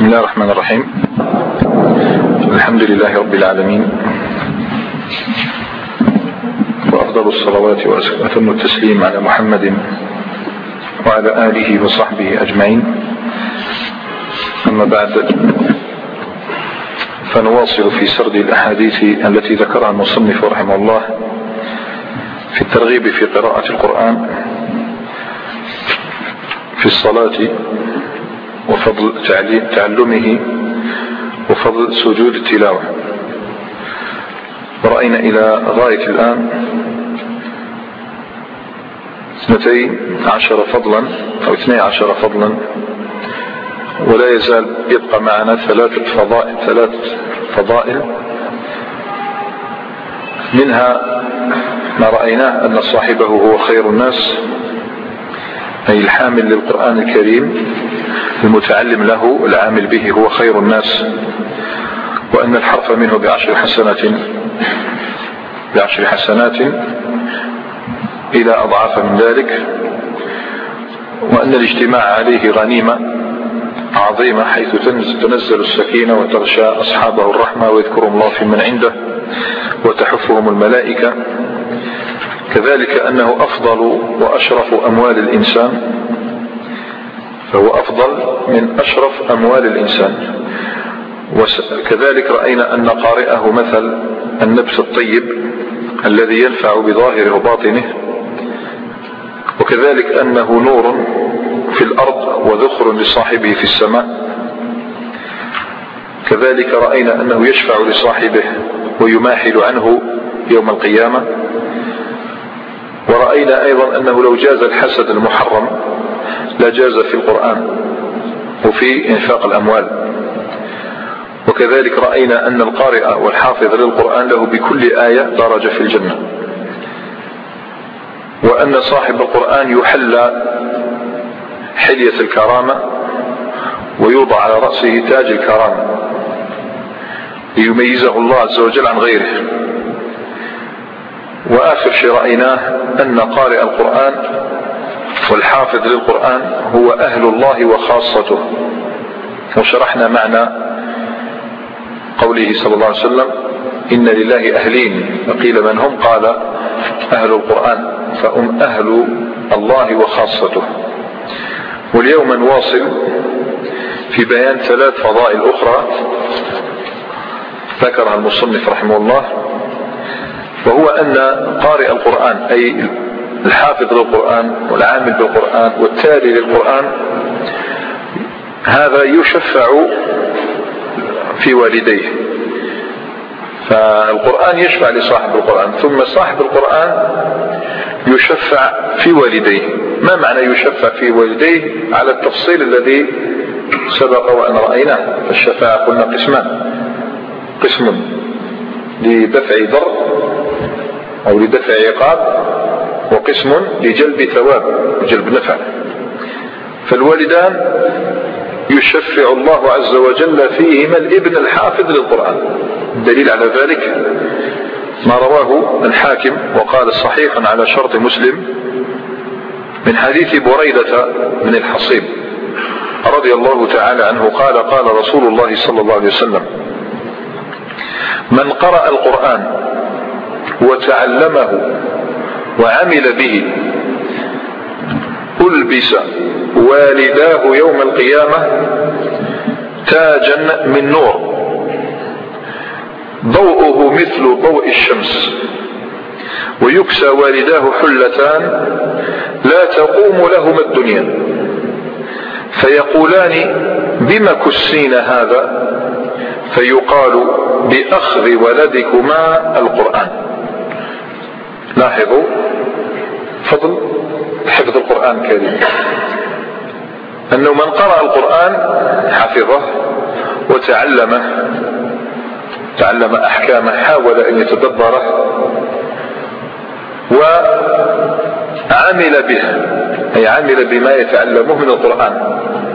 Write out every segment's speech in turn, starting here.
بسم الله الرحمن الرحيم. الحمد لله رب العالمين، وأفضل الصلوات وأتم التسليم على محمد وعلى آله وصحبه أجمعين. أما بعد، فنواصل في سرد الأحاديث التي ذكرها المصنف رحمه الله في الترغيب في قراءة القرآن في الصلاة، وفضل تعلمه، وفضل سجود التلاوة. ورأينا إلى غاية الآن 12 فضلا أو 12 فضلا، ولا يزال يبقى معنا ثلاث فضائل. منها ما رأيناه أن صاحبه هو خير الناس، أي الحامل للقرآن الكريم المتعلم له العامل به هو خير الناس، وأن الحرف منه ب10 حسنات إلى أضعاف من ذلك، وأن الاجتماع عليه غنيمة عظيمة، حيث تنزل السكينة وتغشى أصحابه الرحمة ويذكرهم الله في من عنده وتحفهم الملائكة. كذلك أنه أفضل وأشرف أموال الإنسان، فهو أفضل من أشرف أموال الإنسان. وكذلك رأينا أن قارئه مثل النبت الطيب الذي ينفع بظاهره وباطنه، وكذلك أنه نور في الأرض وذخر لصاحبه في السماء. كذلك رأينا أنه يشفع لصاحبه ويماحل عنه يوم القيامة. ورأينا أيضا أنه لو جاز الحسد المحرم لجاز في القرآن وفي إنفاق الأموال. وكذلك رأينا أن القارئ والحافظ للقرآن له بكل آية درجة في الجنة، وأن صاحب القرآن يحلى حلية الكرامة ويوضع على رأسه تاج الكرامة ليميزه الله عز وجل عن غيره. وآخر شيء رأيناه أن قارئ القرآن والحافظ للقرآن هو أهل الله وخاصته. وشرحنا معنى قوله صلى الله عليه وسلم: إن لله أهلين، فقيل من هم؟ قال أهل القرآن، فهم أهل الله وخاصته. واليوم نواصل في بيان 3 فضائل أخرى ذكرها المصنف رحمه الله، وهو أن قارئ القرآن أي الحافظ للقرآن والعامل بالقرآن والتالي للقرآن هذا يشفع في والديه. فالقرآن يشفع لصاحب القرآن، ثم صاحب القرآن يشفع في والديه. ما معنى يشفع في والديه؟ على التفصيل الذي سبق وأن رأيناه. الشفاعة قلنا قسمان: قسم لدفع ضر أو لدفع عقاب، وقسم لجلب ثواب وجلب نفع. فالوالدان يشفع الله عز وجل فيهما الابن الحافظ للقرآن. الدليل على ذلك ما رواه الحاكم وقال صحيح على شرط مسلم من حديث بريدة بن الحصيب رضي الله تعالى عنه قال: قال رسول الله صلى الله عليه وسلم: من قرأ القرآن وتعلمه وعمل به ألبس والداه يوم القيامة تاجا من نور ضوءه مثل ضوء الشمس، ويكسى والداه حلتان لا تقوم لهما الدنيا، فيقولان: بما كسين هذا؟ فيقال: بأخذ ولدكما القرآن. لاحظوا فضل حفظ القرآن الكريم، أنه من قرأ القرآن حفظه وتعلمه، تعلم أحكامه، حاول أن يتدبره وعمل به، أي عمل بما يتعلمه من القرآن،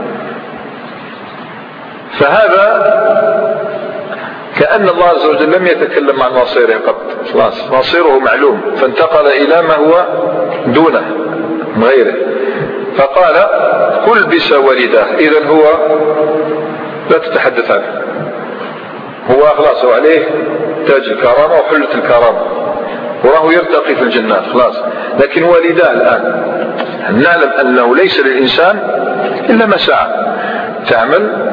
فهذا كأن الله عز وجل لم يتكلم عن مصيره قط، خلاص مصيره معلوم، فانتقل إلى ما هو دونه من غيره، فقال: ألبس والداه. إذن هو لا تتحدث عنه، هو خلاص هو عليه تاج الكرامة وحلة الكرامة وراه يرتقي في الجنات خلاص. لكن والداه الآن نعلم أنه ليس للإنسان إلا ما سعى، تعمل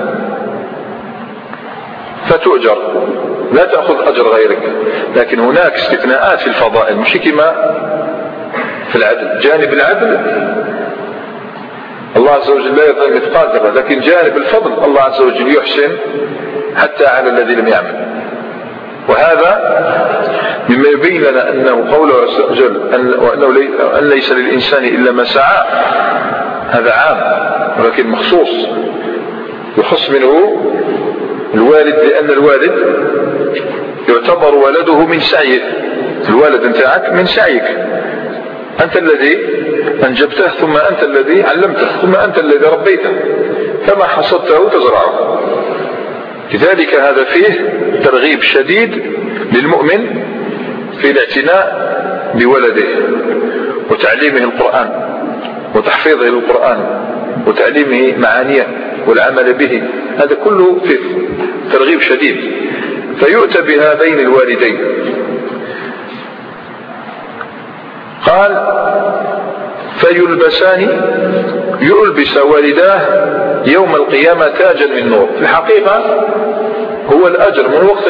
فتؤجر لا تأخذ أجر غيرك. لكن هناك استثناءات في الفضائل مش كما في العدل. جانب العدل الله عز وجل لا يظلم مثقال ذرة، لكن جانب الفضل الله عز وجل يحسن حتى على الذي لم يعمل. وهذا مما يبين لنا أنه قوله عز وجل أن ليس للإنسان إلا ما سعى، هذا عام ولكن مخصوص يخص منه الوالد، لأن الوالد يعتبر ولده من سعيه. الوالد نتاعك من سعيك، أنت الذي أنجبته ثم أنت الذي علمته ثم أنت الذي ربيته، فما حصدته تزرعه. لذلك هذا فيه ترغيب شديد للمؤمن في الاعتناء بولده وتعليمه القرآن وتحفيظه للقرآن وتعليمه معانيه والعمل به، هذا كله فيه ترغيب شديد. فيؤتى بهذين الوالدين. قال فيلبسان، يلبس والداه يوم القيامة تاجا من نور. في الحقيقة هو الأجر من وقت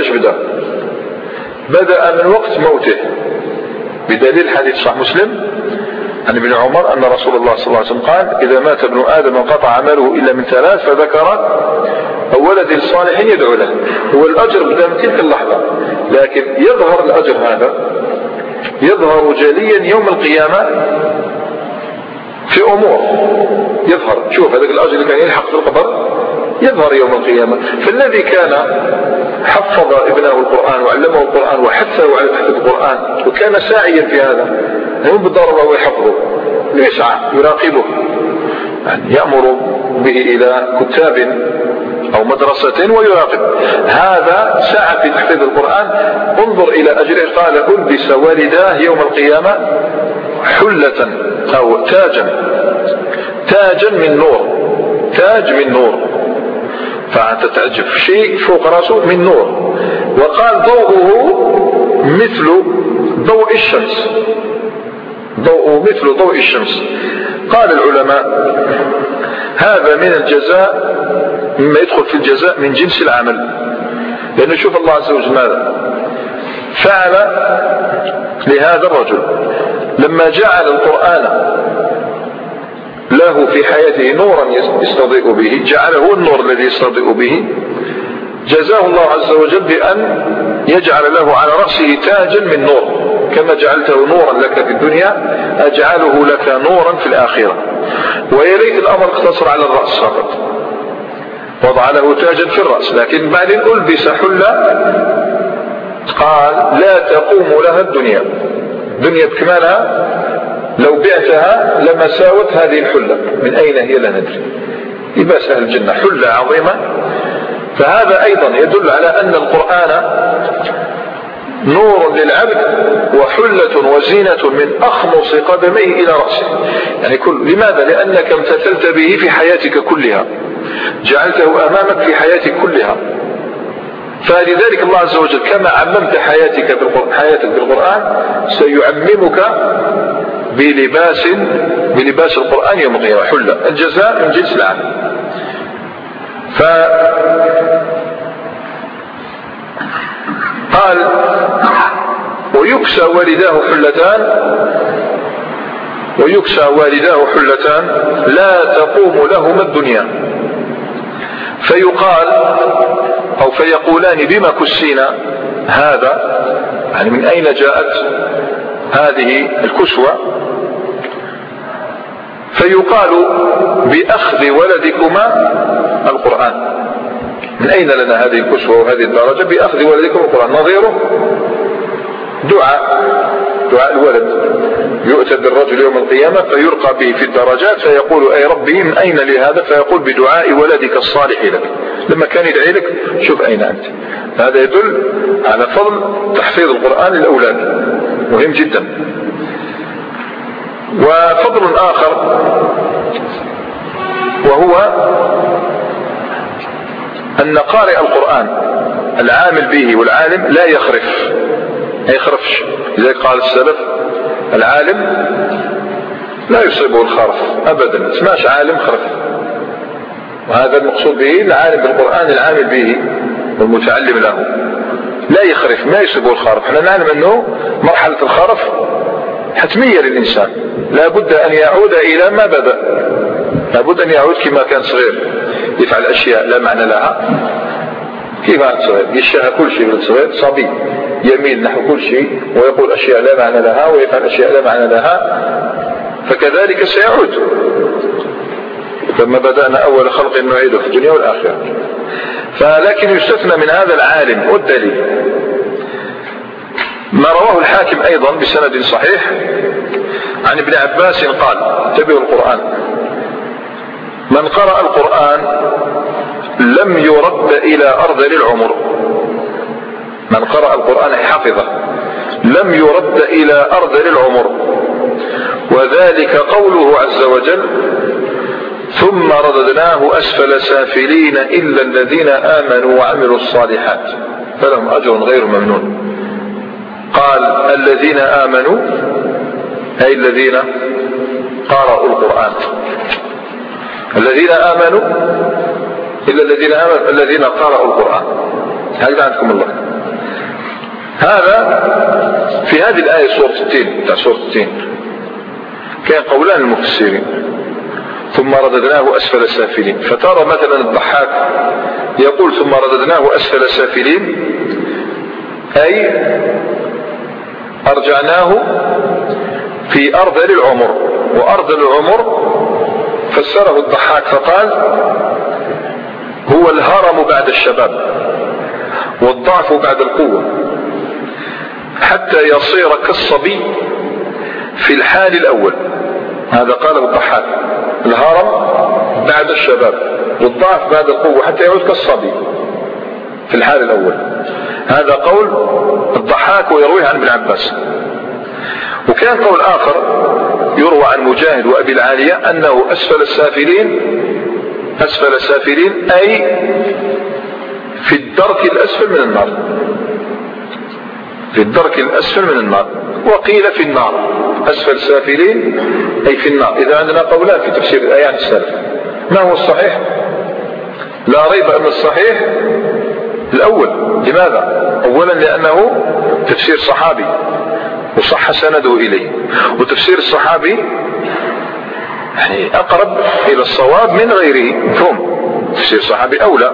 بدأ من وقت موته، بدليل حديث صحيح مسلم عن ابن عمر أن رسول الله صلى الله عليه وسلم قال إذا مات ابن آدم انقطع عمله إلا من ثلاث، فذكر ولد صالح يدعو له. هو الأجر بدأ من تلك اللحظة، لكن يظهر الأجر هذا يظهر جليا يوم القيامة في أمور يظهر. شوف هذا الأجر اللي كان يلحق في القبر يظهر يوم القيامة. فالذي كان حفظ ابنه القرآن وعلمه القرآن وحثه على حفظ القرآن وكان ساعيا في هذا، هو بالضرورة ويحفظه، يسعى يراقبه، يعني يأمر به إلى كتاب أو مدرسة ويراقب. هذا سعى في تحفيظ القرآن. انظر إلى أجره، قال ألبس والداه يوم القيامة حلة أو تاجا من نور، تاج من نور. فأنت تعجب شيء فوق رأسه من نور. وقال ضوءه مثل ضوء الشمس، ضوءه مثل ضوء الشمس. قال العلماء هذا من الجزاء، مما يدخل في الجزاء من جنس العمل. لأنه شوف الله عز وجل ماذا فعل لهذا الرجل لما جعل القرآن له في حياته نورا يستضيء به، جعله النور الذي يستضيء به. جزاه الله عز وجل بأن يجعل له على رأسه تاجا من نور، كما جعلته نورا لك في الدنيا أجعله لك نورا في الآخرة. ويليت الأمر اقتصر على الرأس فقط، وضع له تاجا في الرأس، لكن بعدين ألبس حلة قال لا تقوم لها الدنيا بكمالها، لو بعتها لما ساوت هذه الحلة. من أين هي لا ندري، لباس أهل الجنة حلة عظيمة. فهذا أيضا يدل على أن القرآن نور للعبد وحلة وزينة من أخمص قدميه إلى رأسه. يعني لماذا؟ لأنك امتثلت به في حياتك كلها، جعلته أمامك في حياتك كلها. فلذلك الله عز وجل كما عممت حياتك بالقرآن سيعممك بلباس القرآن يوم القيامة حلة. الجزاء من جنس العمل. قال ويكسى والداه حلتان لا تقوم لهما الدنيا. فيقال أو فيقولان بما كسينا هذا، يعني من أين جاءت هذه الكسوة؟ فيقال بأخذ ولدكما القرآن. من أين لنا هذه الكسوة وهذه الدرجة؟ بأخذ ولدكم القرآن. نظيره دعاء الولد، يؤتى بالرجل يوم القيامة فيرقى به في الدرجات، فيقول أي ربي من أين لي هذا؟ فيقول بدعاء ولدك الصالح لك. لما كان يدعي لك شوف أين أنت. هذا يدل على فضل تحفيظ القرآن للأولاد، مهم جدا. وفضل آخر وهو أن قارئ القرآن العامل به والعالم لا يخرفش. لذلك قال السلف العالم لا يصيبه الخرف أبدا، ما اسماش عالم خرف. وهذا المقصود به العالم بالقرآن العامل به والمتعلم له لا يخرف، ما يصيبه الخرف. احنا نعلم أنه مرحلة الخرف حتمية للإنسان، لا بد أن يعود إلى ما بدأ، لا بد أن يعود كما كان صغير، يفعل أشياء لا معنى لها كما صغير، يشتهى كل شيء من صغير، صبي يميل نحو كل شيء ويقول أشياء لا معنى لها ويفعل أشياء لا معنى لها، فكذلك سيعود كما بدأنا أول خلق نعيده في الدنيا والآخرة. فلكن يستثنى من هذا العالم. والدليل ما رواه الحاكم أيضا بسند صحيح عن ابن عباس قال: تبعوا القرآن، من قرأ القرآن لم يرد إلى أرذل العمر. من قرأ القرآن حفظه لم يرد إلى أرذل العمر، وذلك قوله عز وجل: ثم رددناه أسفل سافلين إلا الذين آمنوا وعملوا الصالحات فلهم أجر غير ممنون. قال الذين آمنوا أي الذين قرأوا القرآن، الذين آمنوا إلا الذين آمنوا الذين قرأوا القرآن. هذا عندكم الله. هذا في هذه الآية سورة التين كان قولان المفسرين: ثم رددناه أسفل سافلين. فترى مثلا الضحاك يقول ثم رددناه أسفل سافلين أي أرجعناه في أرذل العمر. وأرذل العمر فسره الضحاك فقال: هو الهرم بعد الشباب والضعف بعد القوة حتى يصير كالصبي في الحال الأول. هذا قاله الضحاك: الهرم بعد الشباب والضعف بعد القوة حتى يعود كالصبي في الحال الأول. هذا قول الضحاك ويرويه عن ابن عباس. وكان قول آخر يروى عن مجاهد وأبي العالية أنه أسفل السافلين أي في الدرك الأسفل من النار، في الدرك الأسفل من النار. وقيل في النار، أسفل سافلين أي في النار. إذا عندنا قولان في تفسير الآية عن السلف. ما هو الصحيح؟ لا ريب أن الصحيح الأول. لماذا؟ أولا لأنه تفسير صحابي وصح سنده إليه، وتفسير الصحابي يعني أقرب إلى الصواب من غيره، مفهوم؟ تفسير الصحابي أولى.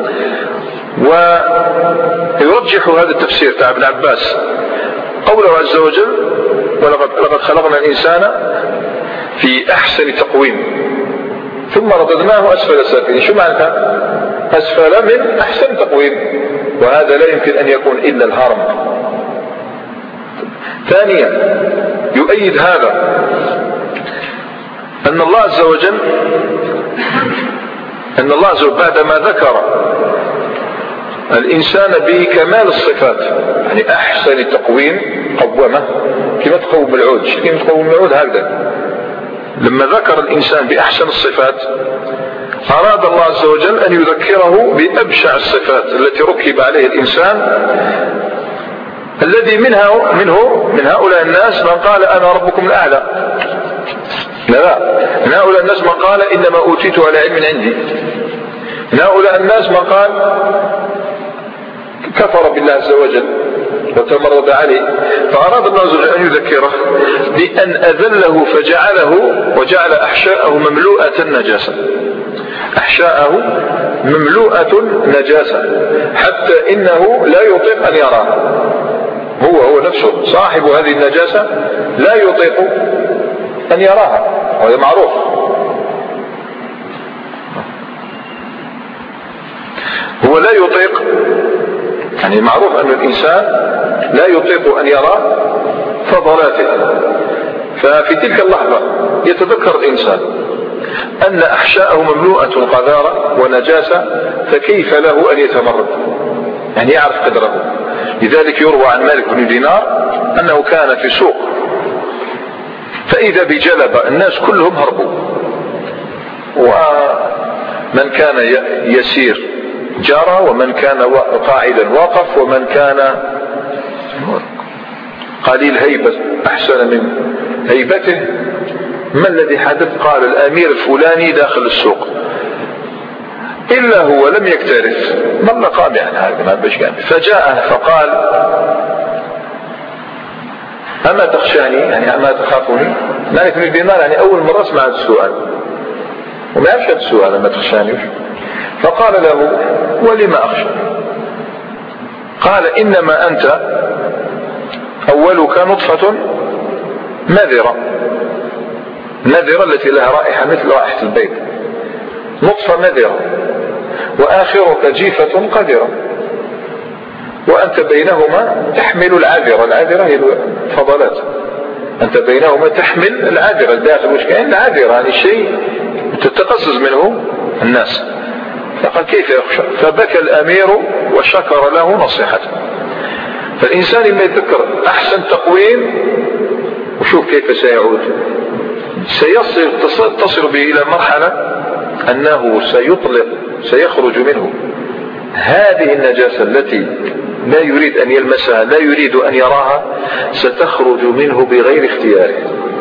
ويرجح هذا التفسير تاع ابن عباس قوله عز وجل: ولقد خلقنا الإنسان في أحسن تقويم ثم رددناه أسفل سافلين. شو معنى أسفل من أحسن تقويم؟ وهذا لا يمكن أن يكون إلا الهرم. ثانيا يؤيد هذا أن الله عز وجل بعدما ذكر الإنسان بكمال الصفات، يعني أحسن تقويم قومه كما تقوم العود، كما تقوم العود هكذا. لما ذكر الإنسان بأحسن الصفات أراد الله عز وجل أن يذكره بأبشع الصفات التي ركب عليه الإنسان، الذي من هؤلاء الناس من قال أنا ربكم الأعلى. لا، من هؤلاء الناس من قال إنما أوتيت على علم عندي. من هؤلاء الناس من قال كفر بالله عز وجل وتمرد عليه. فأراد الله عز وجل أن يذكره بأن أذله وجعل أحشاءه مملوءة نجاسة، أحشاءه مملوءة نجاسة حتى إنه لا يطيق أن يراه. هو نفسه صاحب هذه النجاسة لا يطيق أن يراها، وهذا معروف. هو لا يطيق، يعني معروف أن الإنسان لا يطيق أن يرى فضلاته. ففي تلك اللحظة يتذكر الإنسان أن أحشاءه مملوءة قذارة ونجاسة، فكيف له أن يتمرد؟ يعني يعرف قدره. لذلك يروى عن مالك بن دينار أنه كان في سوق فإذا بجلبة، الناس كلهم هربوا، ومن كان يسير جرى، ومن كان قاعدا وقف، ومن كان قليل هيبة أحسن من هيبته. ما الذي حدث؟ قال الأمير الفلاني داخل السوق، إلا هو لم يكترث، ظل قامعا هذا ما بش كان. فجاء فقال أما تخشاني، يعني أما تخافني؟ مالك بن الدينار يعني أول مرة اسمع هذا السؤال وما يعرفش هذا السؤال أما تخشاني. فقال له ولما أخشى؟ قال إنما أنت أولك نطفة مذرة، مذرة التي لها رائحة مثل رائحة البيض، نطفة مذرة، وآخرك جيفة قذرة، وأنت بينهما تحمل العذرة. العذرة هي الفضلات، أنت بينهما تحمل العذرة الداخل. وش كان العذرة؟ يعني شيء تتقزز منه الناس. فقال كيف يخشى؟ فبكى الأمير وشكر له نصيحته. فالإنسان لما يذكر أحسن تقويم وشوف كيف سيعود، تصل به إلى مرحلة أنه سيخرج منه هذه النجاسة التي لا يريد أن يلمسها، لا يريد أن يراها، ستخرج منه بغير اختياره،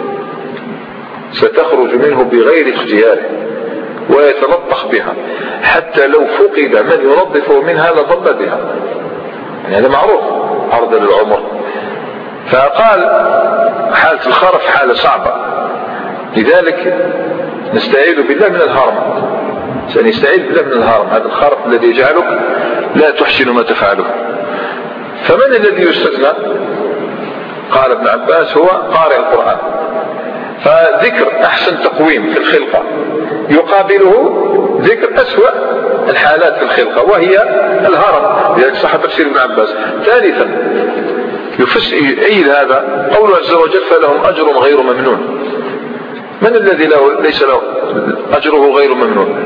ستخرج منه بغير اختياره ويتلطخ بها، حتى لو فقد من ينظفه منها لظل بها. يعني هذا معروف عرض للعمر. فقال حالة الخرف حالة صعبة، لذلك نستعيذ بالله من الهرم، سنستعيذ بالله من الهرم، هذا الخرف الذي يجعلك لا تحسن ما تفعله. فمن الذي يستثنى؟ قال ابن عباس هو قارئ القرآن. فذكر أحسن تقويم في الخلقة يقابله ذكر أسوأ الحالات في الخلقة وهي الهرم، لذلك صح تفسير ابن عباس. ثالثا يؤيد هذا قوله عز وجل فلهم أجر غير ممنون. من الذي ليس له أجره غير ممنون؟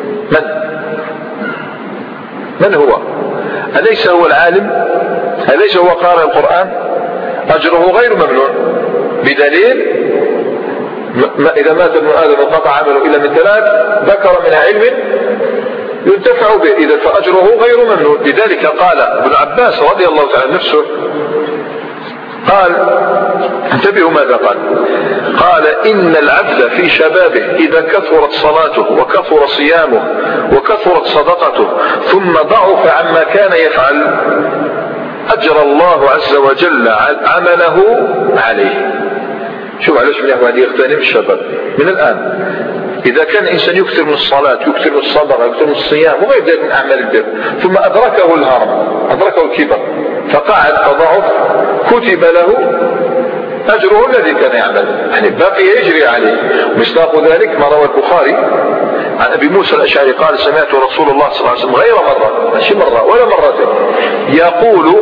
من هو؟ أليس هو العالم؟ أليس هو قارئ القرآن؟ أجره غير ممنون، بدليل إذا مات ابن آدم انقطع عمله إلا من ثلاث: ذكر من علم ينتفع به، إذا فأجره غير ممنون. لذلك قال ابن عباس رضي الله تعالى نفسه، قال انتبهوا ماذا قال: قال إن العبد في شبابه إذا كثرت صلاته وكثر صيامه وكثرت صدقته ثم ضعف عما كان يفعل أجرى الله عز وجل عمله عليه. شوف علاش من واحد يغتنم الشباب من الآن. إذا كان الإنسان يكثر من الصلاة، يكثر من الصدقة، يكثر من الصيام وغير ذلك من أعمال البر، ثم أدركه الهرم، أدركه الكبر، فقعد فضعف، كتب له أجره الذي كان يعمل، يعني باقي يجري عليه. مصداق ذلك ما روى البخاري عن أبي موسى الأشعري قال: سمعت رسول الله صلى الله عليه وسلم غير مرة، ماشي مرة ولا مرتين، يقول: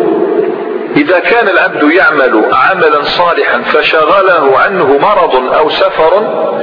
إذا كان العبد يعمل عملا صالحا فشغله عنه مرض أو سفر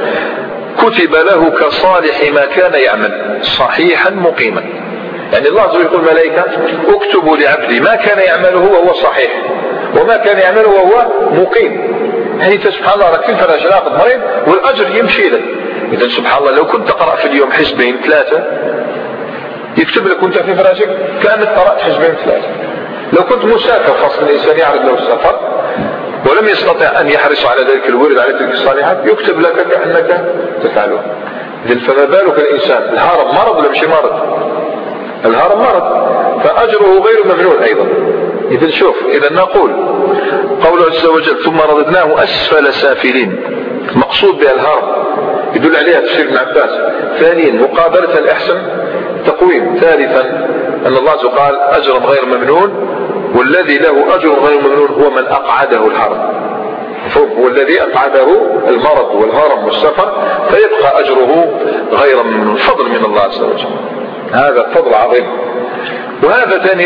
كتب له كصالح ما كان يعمل صحيحا مقيما. يعني الله عز وجل يقول الملائكة: اكتبوا لعبدي ما كان يعمله وهو صحيح وما كان يعمله وهو مقيم. يعني انت سبحان الله راك في الفراش راقد مريض والأجر يمشي لك. إذا سبحان الله لو كنت تقرأ في اليوم حزبين ثلاثة يكتب لك وانت في فراشك كأنك قرأت حزبين ثلاثة. لو كنت مسافر، خاصة الإنسان يعرض له السفر ولم يستطع أن يحرص على ذلك الورد على تلك الصالحات يكتب لك كأنك تفعله. إذن فما بالك الإنسان؟ الهرم مرض ولا مش مرض؟ الهرم مرض، فأجره غير ممنون أيضا. إذن شوف، إذا نقول قوله عز وجل ثم رددناه أسفل سافلين، مقصود بها الهرم يدل عليها تفسير ابن عباس. ثانيا مقابلة الأحسن تقويم. ثالثا أن الله عز وجل قال أجر غير ممنون، والذي له أجر غير ممنون هو من أقعده الهرم، هو الذي أقعده المرض والهرم والسفر فيبقى أجره غير ممنون. فضل من الله عز وجل، هذا فضل عظيم. وهذا ثاني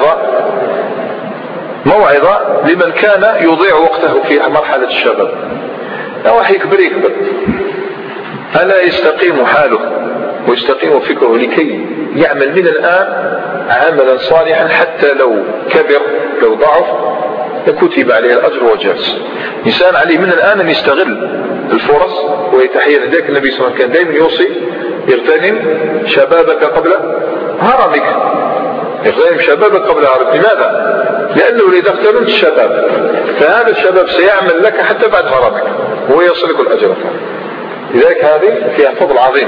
موعظة لمن كان يضيع وقته في مرحلة الشباب. لو واحد يكبر ألا يستقيم حاله ويستقيم فكره لكي يعمل من الآن عملا صالحا حتى لو كبر لو ضعف كتب عليه الأجر وجاز. إنسان عليه من الآن أن يستغل الفرص ويتحيى. ذلك النبي صلى الله عليه وسلم كان دائما يوصي: اغتنم شبابك قبل هرمك، اغتنم شبابك قبل هرمك. لماذا؟ لأنه إذا اغتنمت الشباب فهذا الشباب سيعمل لك حتى بعد هرمك وهو يصلك الأجر. لذلك هذه فيها فضل عظيم.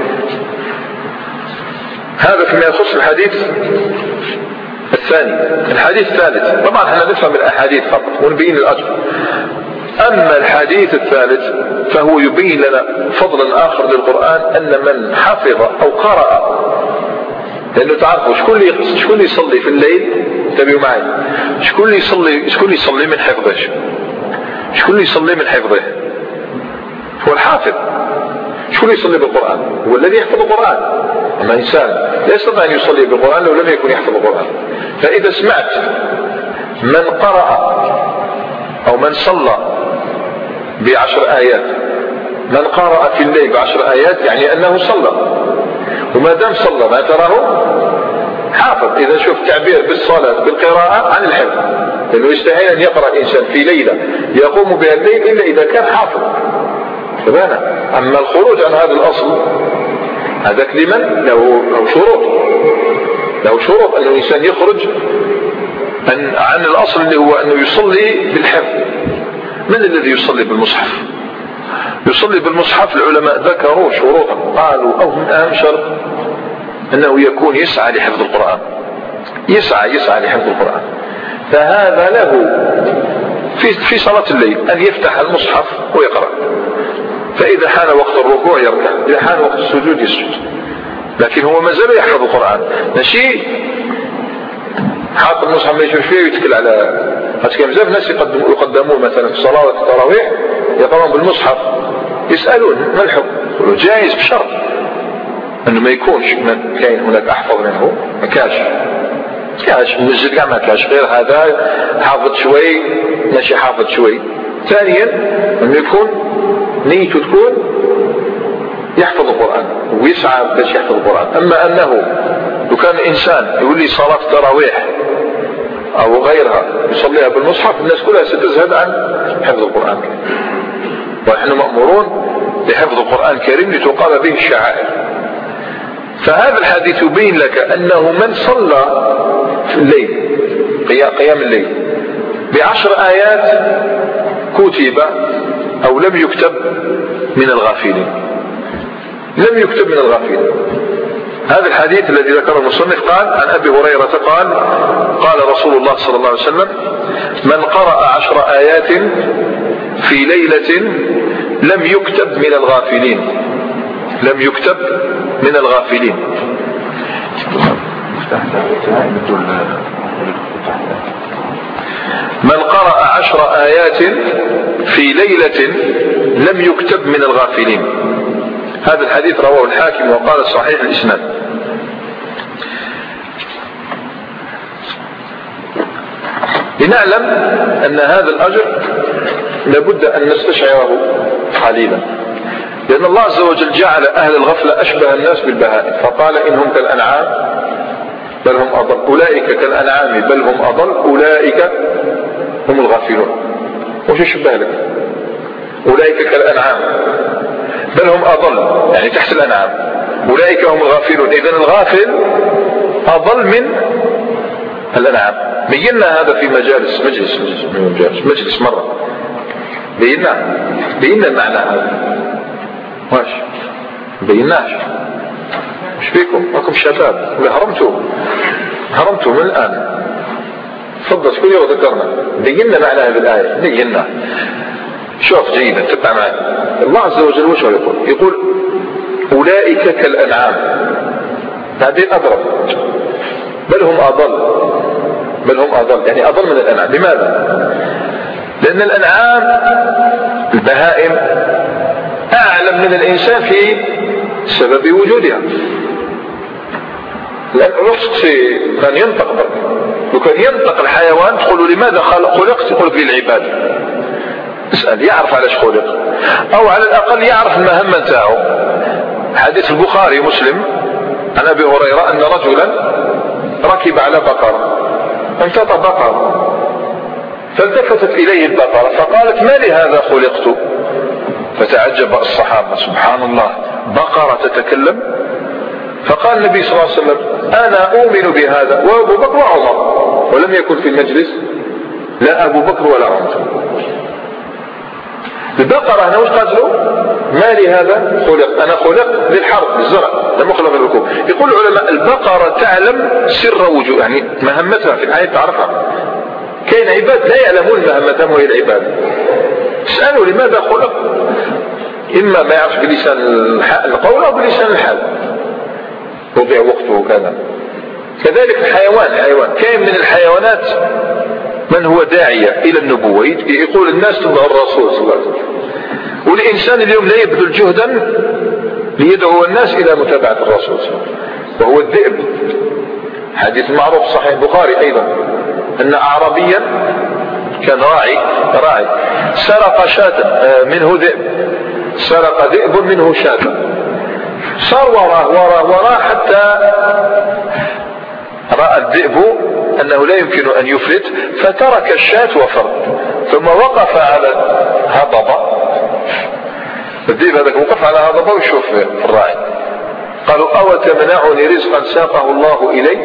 هذا فيما يخص الحديث الثاني. الحديث الثالث، طبعا احنا نفهم الأحاديث فقط ونبين الأجر. أما الحديث الثالث فهو يبين لنا فضلا آخر للقرآن، أن من حفظ أو قرأ، لأنه تعرفوا شكون يصلي في الليل، انتبهوا معي، شكون يصلي من حفظه، شكون يصلي من حفظه؟ هو الحافظ. شكون يصلي بالقرآن؟ هو الذي يحفظ القرآن. أما إنسان لا يستطيع أن يصلي بالقرآن لو لم يكن يحفظ القرآن. فإذا سمعت من قرأ أو من صلى ب10 آيات، من قرأ في الليل ب10 آيات يعني أنه صلى، وما دام صلى ما تراه حافظ. إذا شوف تعبير بالصلاة بالقراءة عن الحفظ، لأنه يستحيل أن يقرأ إنسان في ليلة يقوم بها الليل إلا إذا كان حافظ. فبانا أما الخروج عن هذا الأصل هذاك لمن له شروط أن الإنسان يخرج عن الأصل اللي هو أنه يصلي بالحفظ. من الذي يصلي بالمصحف؟ يصلي بالمصحف العلماء ذكروا شروطا، قالوا أو من أهم شرط أنه يكون يسعى لحفظ القرآن، يسعى لحفظ القرآن. فهذا له في صلاة الليل أن يفتح المصحف ويقرأ، فإذا حان وقت الركوع يركع، إذا حان وقت السجود يسجد. لكن هو ما زال يحفظ القرآن، ماشي حاط المصحف ما يشوفش فيه ويتكل على كان بزاف ناس يقدموه مثلا في صلاة التراويح يقرأون بالمصحف، يسألون ما الحكم؟ يقولوا جائز بشرط انه ما يكونش كاين هناك احفظ منه، ما كاش المسجد كاع ما كاش، غير هذا حافظ شوي ماشي حافظ شوي. ثانيا انه يكون نيته تكون يحفظ القرآن ويسعى باش يحفظ القرآن. اما انه لو كان انسان يقول لي صلاة التراويح او غيرها يصليها بالمصحف، الناس كلها ستزهد عن حفظ القرآن، ونحن مأمورون بحفظ القرآن الكريم لتقام به الشعائر. فهذا الحديث يبين لك أنه من صلى في الليل قيام الليل ب10 آيات كتب أو لم يكتب من الغافلين، لم يكتب من الغافلين. هذا الحديث الذي ذكره المصنف قال عن أبي هريرة قال رسول الله صلى الله عليه وسلم: من قرأ 10 آيات في ليلة لم يكتب من الغافلين، لم يكتب من الغافلين. من قرأ 10 آيات في ليلة لم يكتب من الغافلين. هذا الحديث رواه الحاكم وقال صحيح الإسناد. لنعلم أن هذا الأجر لابد أن نستشعره قليلا، لأن الله عز وجل جعل أهل الغفلة أشبه الناس بالبهائم، فقال إنهم كالأنعام بل هم أضل، أولئك كالأنعام بل هم أضل، أولئك هم الغافلون. وش يشبه لك؟ أولئك كالأنعام بل هم أضل، يعني تحت الأنعام، أولئك هم الغافلون. إذن الغافل أضل من الأنعام. بينا هذا في مجلس مرة بينا المعنى هذا. واش بيناش؟ مش بيكم؟ راكم شباب ولا هرمتوا من الآن. تفضل شكون ذكرنا بينا معنى هذه الآية، بينا. شوف جيدا تبع معي. الله عز وجل وش يقول أولئك كالأنعام، بعدين أضرب بل هم أضل، يعني أضل من الأنعام. لماذا؟ لأن الأنعام البهائم أعلم من الإنسان في سبب وجودها. لأن رفض في كان ينطق بك، وكان ينطق الحيوان تقول لماذا خلقت؟ يقول لك للعباد. اسأل يعرف علاش خلق، أو على الأقل يعرف المهمة نتاعو. حديث البخاري مسلم عن أبي هريرة أن رجلا ركب على بقرة، انتطى بقرة، فالتفتت إليه البقرة فقالت: ما لهذا خلقت؟ فتعجب الصحابة: سبحان الله، بقرة تتكلم؟ فقال النبي صلى الله عليه وسلم أنا أؤمن بهذا وأبو بكر وعمر، ولم يكن في المجلس لا أبو بكر ولا عمر. البقرة هنا وش قالت له؟ ما لي هذا خلق، أنا خلق للحرب للزرع لم أخلق للركوب. يقول العلماء البقرة تعلم سر وجود، يعني مهمتها في الحياة تعرفها. كاين عباد لا يعلمون مهمتهم وهي العباد، اسألوا لماذا خلق، إما ما يعرف بلسان القول أو بلسان الحال، وضع وقته كذا. كذلك الحيوان كاين من الحيوانات من هو داعية إلى النبوة، يقول الناس تبع الرسول صلى الله عليه وسلم، والإنسان اليوم لا يبذل جهدا ليدعو الناس إلى متابعة الرسول صلى الله عليه وسلم، وهو الذئب. حديث معروف صحيح البخاري أيضا أن أعرابيا كان راعي سرق شاة منه ذئب، سرق ذئب منه شاة، صار وراه حتى رأى الذئب أنه لا يمكن أن يفلت، فترك الشاة وفر، ثم وقف على هضبة. الذئب هذاك وقف على هضبة ويشوف الراعي، قالوا أو تمنعني رزقا ساقه الله إلي؟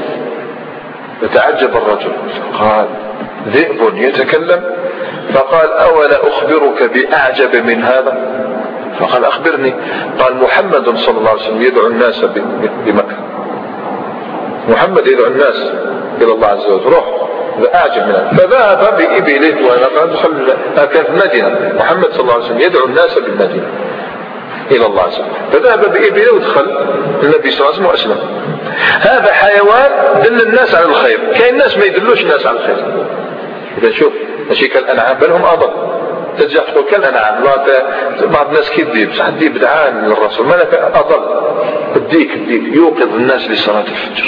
فتعجب الرجل، قال ذئب يتكلم؟ فقال أولا أخبرك بأعجب من هذا؟ فقال أخبرني. قال محمد صلى الله عليه وسلم يدعو الناس بمكة، محمد يدعو الناس إلى الله عز وجل، روح أعجب من هذا. فذهب بإبله، وأنا كان في المدينة، محمد صلى الله عليه وسلم يدعو الناس بالمدينة إلى الله عز وجل، فذهب بإبله ودخل النبي صلى الله عليه وسلم وأسلم. هذا حيوان دل الناس على الخير، كاين الناس ما يدلوش الناس على الخير. إذا شوف ماشي كالأنعام بل هم أضل، ترجع تقول كالأنعام، بعض الناس كذب بصح الديب دعان للرسول، مالك أضل. الديك يوقظ الناس لصلاة الفجر،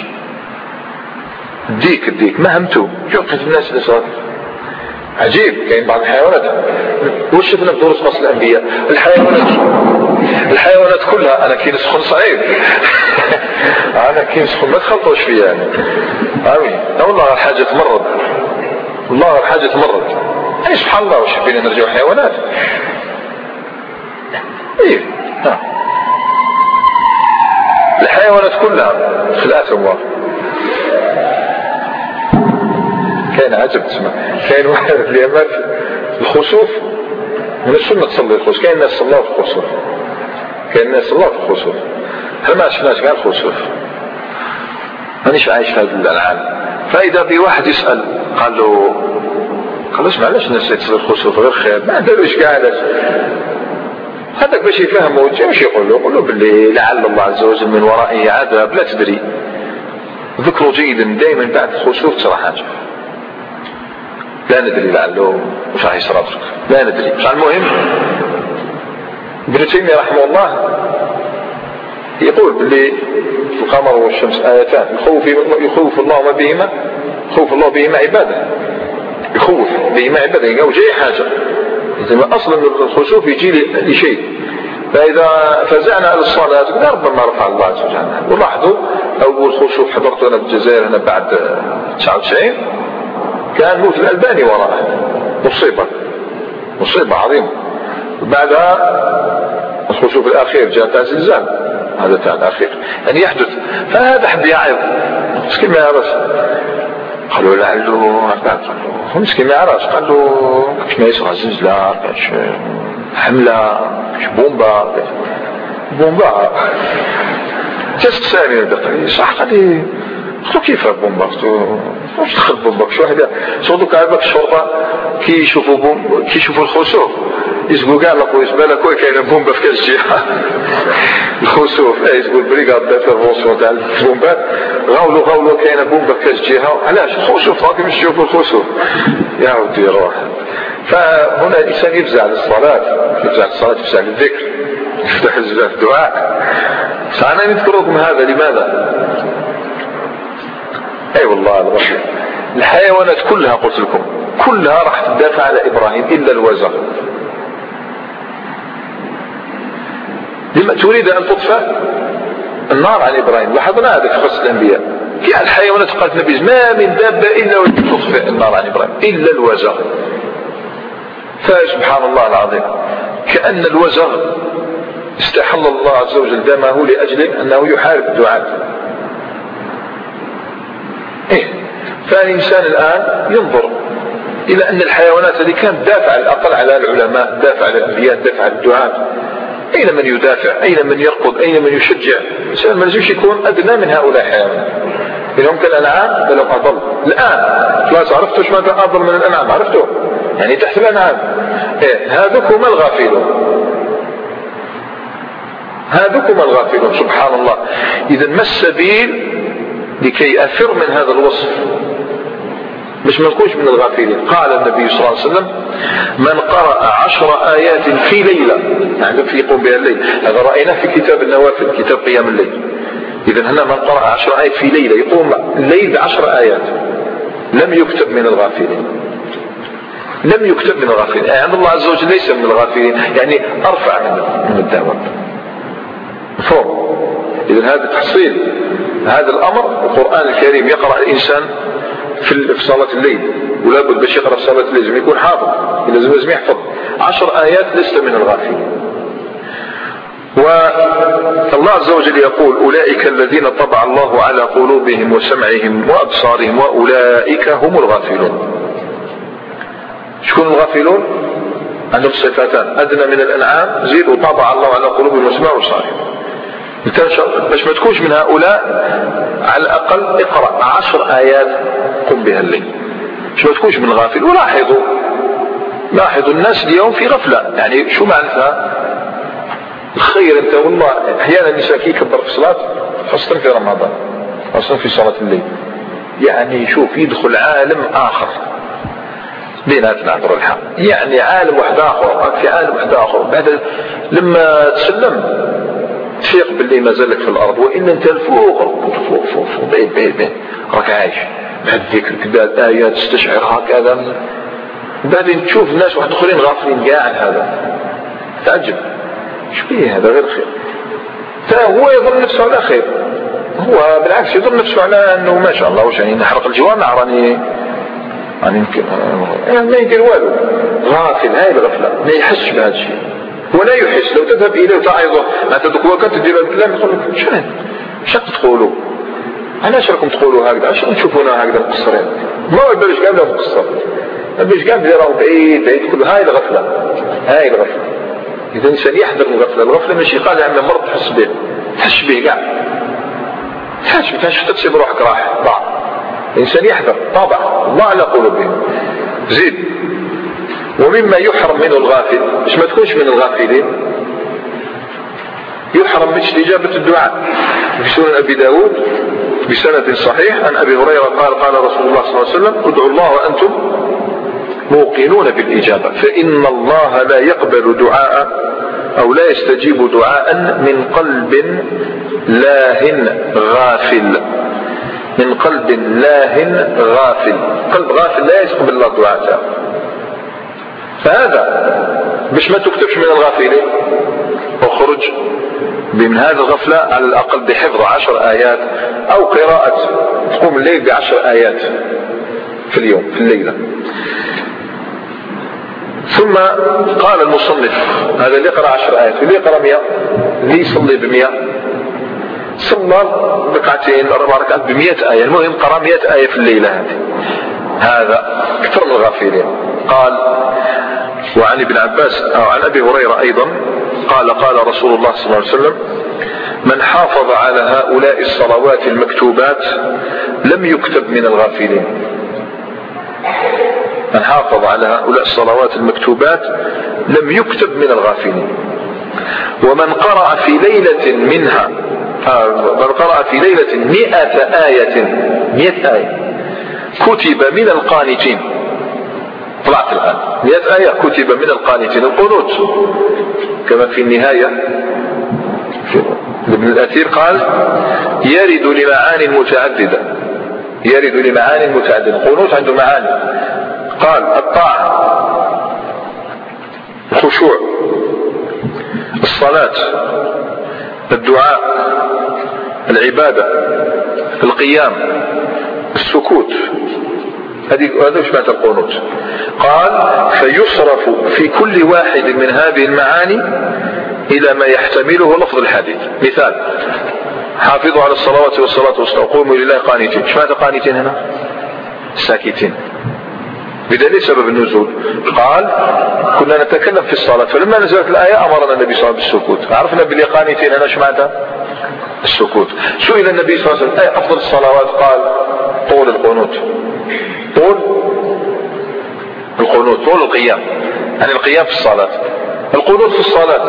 الديك مهمته يوقظ الناس لصلاة الفجر. عجيب، كاين بعض الحيوانات وش شفنا في دروس قصص الأنبياء، الحيوانات كلها أنا كي نسخن صعيب أنا كي نسخن ما تخلطوش فيها يعني. والله الحاجة تمرض، والله الحاجة تمرض يعني. سبحان الله، وش فينا نرجع حيوانات؟ إيه الحيوانات كلها خلقات الله. كان عجب تسمع، كان واحد اليمن الخسوف من السنة تصلي الخسوف، كاين الناس صلاوا في الخسوف، كاين الناس صلاوا في الخسوف، احنا ما شفناش كاع الخسوف، مانيش عايش في هذا العالم. فإذا بواحد يسأل قال له اسمع علاش الناس تصلي الخسوف غير خير، ما داروش كاع علاش. هذاك باش يفهموا واش يقول له باللي لعل الله عز وجل من ورائه عذاب لا تدري. ذكروا جيدا دائما بعد الخسوف ترى حاجة لا ندري لعله وش راح يصير، لا ندري. مش المهم ابن تيمية رحمه الله يقول باللي في القمر والشمس آيتان يخوف الله بهما، خوف الله بهما عباده، يخوف بهما عباده، يعني جاي حاجة إذا أصلا الخسوف يجي لشيء. فإذا فزعنا على الصلاة قلنا ربما رفع الله عز وجل. ولاحظوا أول خسوف حضرته أنا بالجزائر هنا بعد 99 كان موت الألباني وراءه، مصيبة عظيمة. بعدها الخسوف الأخير جاء تاع زلزال، هذا تاع الأخير يعني يحدث. فهذا حب يعرف مسكين ما يعرفش، قالوا لعله مسكين ما يعرفش، قال له كاش ما يصير زلزال، كاش حملة، كاش بومبا تسقساني دقيقة صح. قال لي كيف بومبا واش دخل بومبا شو واحد صوتو كعبك الشرطة كي يشوفوا الخسوف يسقوا كاع لقوا بالك كاينه بومبا في كاش جهه الخسوف يسقوا البريغاد دافيرفونسيون تاع البومبات غاولوا كاينه بومبا في كاش جهه. علاش الخسوف راكم تشوفوا الخسوف يا ودي روح. فهنا الانسان يفزع للصلاه، يفزع للذكر، يفتح الدعاء. فانا نذكركم هذا لماذا؟ اي والله الغرب الحيوانات كلها قلت لكم كلها راح تدافع على ابراهيم الا الوزغ. لما تريد ان تطفئ النار عن ابراهيم، لاحظنا هذا في قصة الانبياء. في الحيوانات قالت النبي ما من دابة الا وتطفئ النار عن ابراهيم الا الوزغ. فسبحان الله العظيم كأن الوزغ استحل الله عز وجل دمه لأجل أنه يحارب الدعاة. فالإنسان الآن ينظر إلى أن الحيوانات هذه كانت دافع على الأقل على العلماء، دافع على الأنبياء، دافع على الدعاة. أين من يدافع؟ أين من يركض؟ أين من يشجع؟ الإنسان ما لازمش يكون أدنى من هؤلاء الحيوانات. إنهم كالأنعام بل هم أضل. الآن خلاص عرفتوا ايش ماذا أضل من الأنعام؟ عرفتوا؟ يعني تحت الأنعام. هذوكم الغافلون، هذوكم الغافلون. سبحان الله. إذا ما السبيل لكي أفر من هذا الوصف مش ما نكونش من الغافلين؟ قال النبي صلى الله عليه وسلم: من قرأ 10 آيات في ليلة، يعني في يقوم بها الليل، هذا رأيناه في كتاب النوافل، كتاب قيام الليل. إذا هنا من قرأ 10 آيات في ليلة، يقوم الليل ب10 آيات، لم يكتب من الغافلين، لم يكتب من الغافلين. عند الله عز وجل ليس من الغافلين، يعني أرفع من الدعوة فوق. إذا هذا تحصيل هذا الأمر. القرآن الكريم يقرأ الإنسان في صلاة الليل، ولا بد باش يقرأ في صلاة الليل لازم يكون حافظ، لازم يحفظ 10 آيات، لست من الغافلين. والله عز وجل يقول: أولئك الذين طبع الله على قلوبهم وسمعهم وأبصارهم وأولئك هم الغافلون. شكون الغافلون؟ عندهم صفتان: أدنى من الأنعام، زيد وطبع الله على قلوبهم وسمعهم وأبصارهم. باش ما تكونش من هؤلاء، على الأقل اقرأ 10 آيات قم بها الليل، باش ما تكونش من الغافل. لاحظوا الناس اليوم في غفلة. يعني شو معناتها؟ الخير انت والله احيانا النساء يكبر في الصلاة، خاصة في رمضان، خاصة في صلاة الليل، يعني شوف يدخل عالم آخر بيناتنا عبر الحق، يعني عالم واحد آخر، في عالم واحد آخر. بعد لما تسلم تفيق باللي ما زالك في الأرض، وإن أنت الفوق فوق فوق فوق بعيد بعيد بعيد راك عايش. بعد ذكر كذا الآيات تستشعر هكذا، بعدين تشوف الناس واحد آخرين غافلين قاعد، هذا تعجب شو بيه، هذا غير خير. فهو يظن نفسه على خير، هو بالعكس يظن نفسه على أنه ما شاء الله وش يعني نحرق الجوامع، راني يمكن ما يدير والو. غافل، هاي الغفلة، ما يحسش بهذا الشيء، ولا يحس. لو تذهب إليه وتعظه ما تدخلوا كنت تدير بالله يقول لك شو تدخلوا؟ علاش راكم تقولوا هكذا؟ علاش تشوفونا هكذا مقصرين؟ ما هو باش قال له مقصر، باش قال راهو بعيد بعيد. كل هاي الغفلة، هاي الغفلة. إذا الإنسان يحذر من الغفلة. الغفلة ماشي قال عندنا مرض تحس به، تحس به كاع، تحس تحسب روحك راح ضاع. الإنسان يحذر طبعا، الله على قلوبهم. زيد: ومما يحرم منه الغافل، مش ما تكونش من الغافلين، يحرم من استجابة الدعاء. في سنن أبي داود بسند صحيح عن أبي هريرة قال: قال رسول الله صلى الله عليه وسلم: ادعوا الله وأنتم موقنون بالإجابة، فإن الله لا يقبل دعاء أو لا يستجيب دعاء من قلب لاه غافل. من قلب لاه غافل، قلب غافل لا يقبل الله دعاءه. فهذا باش ما تكتبش من الغافلين، وخرج من هذه الغفلة على الأقل بحفظ 10 آيات أو قراءة، تقوم الليل ب10 آيات في اليوم في الليلة. ثم قال المصنف: هذا اللي يقرأ 10 آيات، واللي يقرأ 100، اللي يصلي ب100 صلى ركعتين 4 ركعات ب100 آية. المهم قرأ 100 آية في الليلة هذه. هذا أكثر من الغافلين. قال: وعن ابن عباس أو عن أبي هريرة أيضا قال: قال رسول الله صلى الله عليه وسلم: من حافظ على هؤلاء الصلوات المكتوبات لم يكتب من الغافلين. من حافظ على هؤلاء الصلوات المكتوبات لم يكتب من الغافلين. ومن قرأ في ليلة منها، من قرأ في ليلة 100 آية، 100 آية كتب من القانتين. طلعت الآن 100 آية كتب من القانتين. القنوت كما في النهاية ابن الأثير قال: يرد لمعان متعددة، يرد لمعان متعددة. القنوت عنده معاني. قال: الطاعة، الخشوع، الصلاة، الدعاء، العبادة، القيام، السكوت. هذا مش معنى القنوت. قال: فيصرف في كل واحد من هذه المعاني إلى ما يحتمله لفظ الحديث. مثال: حافظوا على الصلوات والصلاة الوسطى وقوموا لله قانتين. ايش معنى قانتين هنا؟ ساكتين. بدليل سبب النزول قال: كنا نتكلم في الصلاة فلما نزلت الآية أمرنا النبي صلى الله عليه وسلم بالسكوت. عرفنا بالقانتين هنا ايش معنى السكوت. سئل النبي صلى الله عليه وسلم: أي أفضل الصلوات؟ قال: طول القنوت. طول القنوت، طول القيام، يعني القيام في الصلاة. القنوت في الصلاة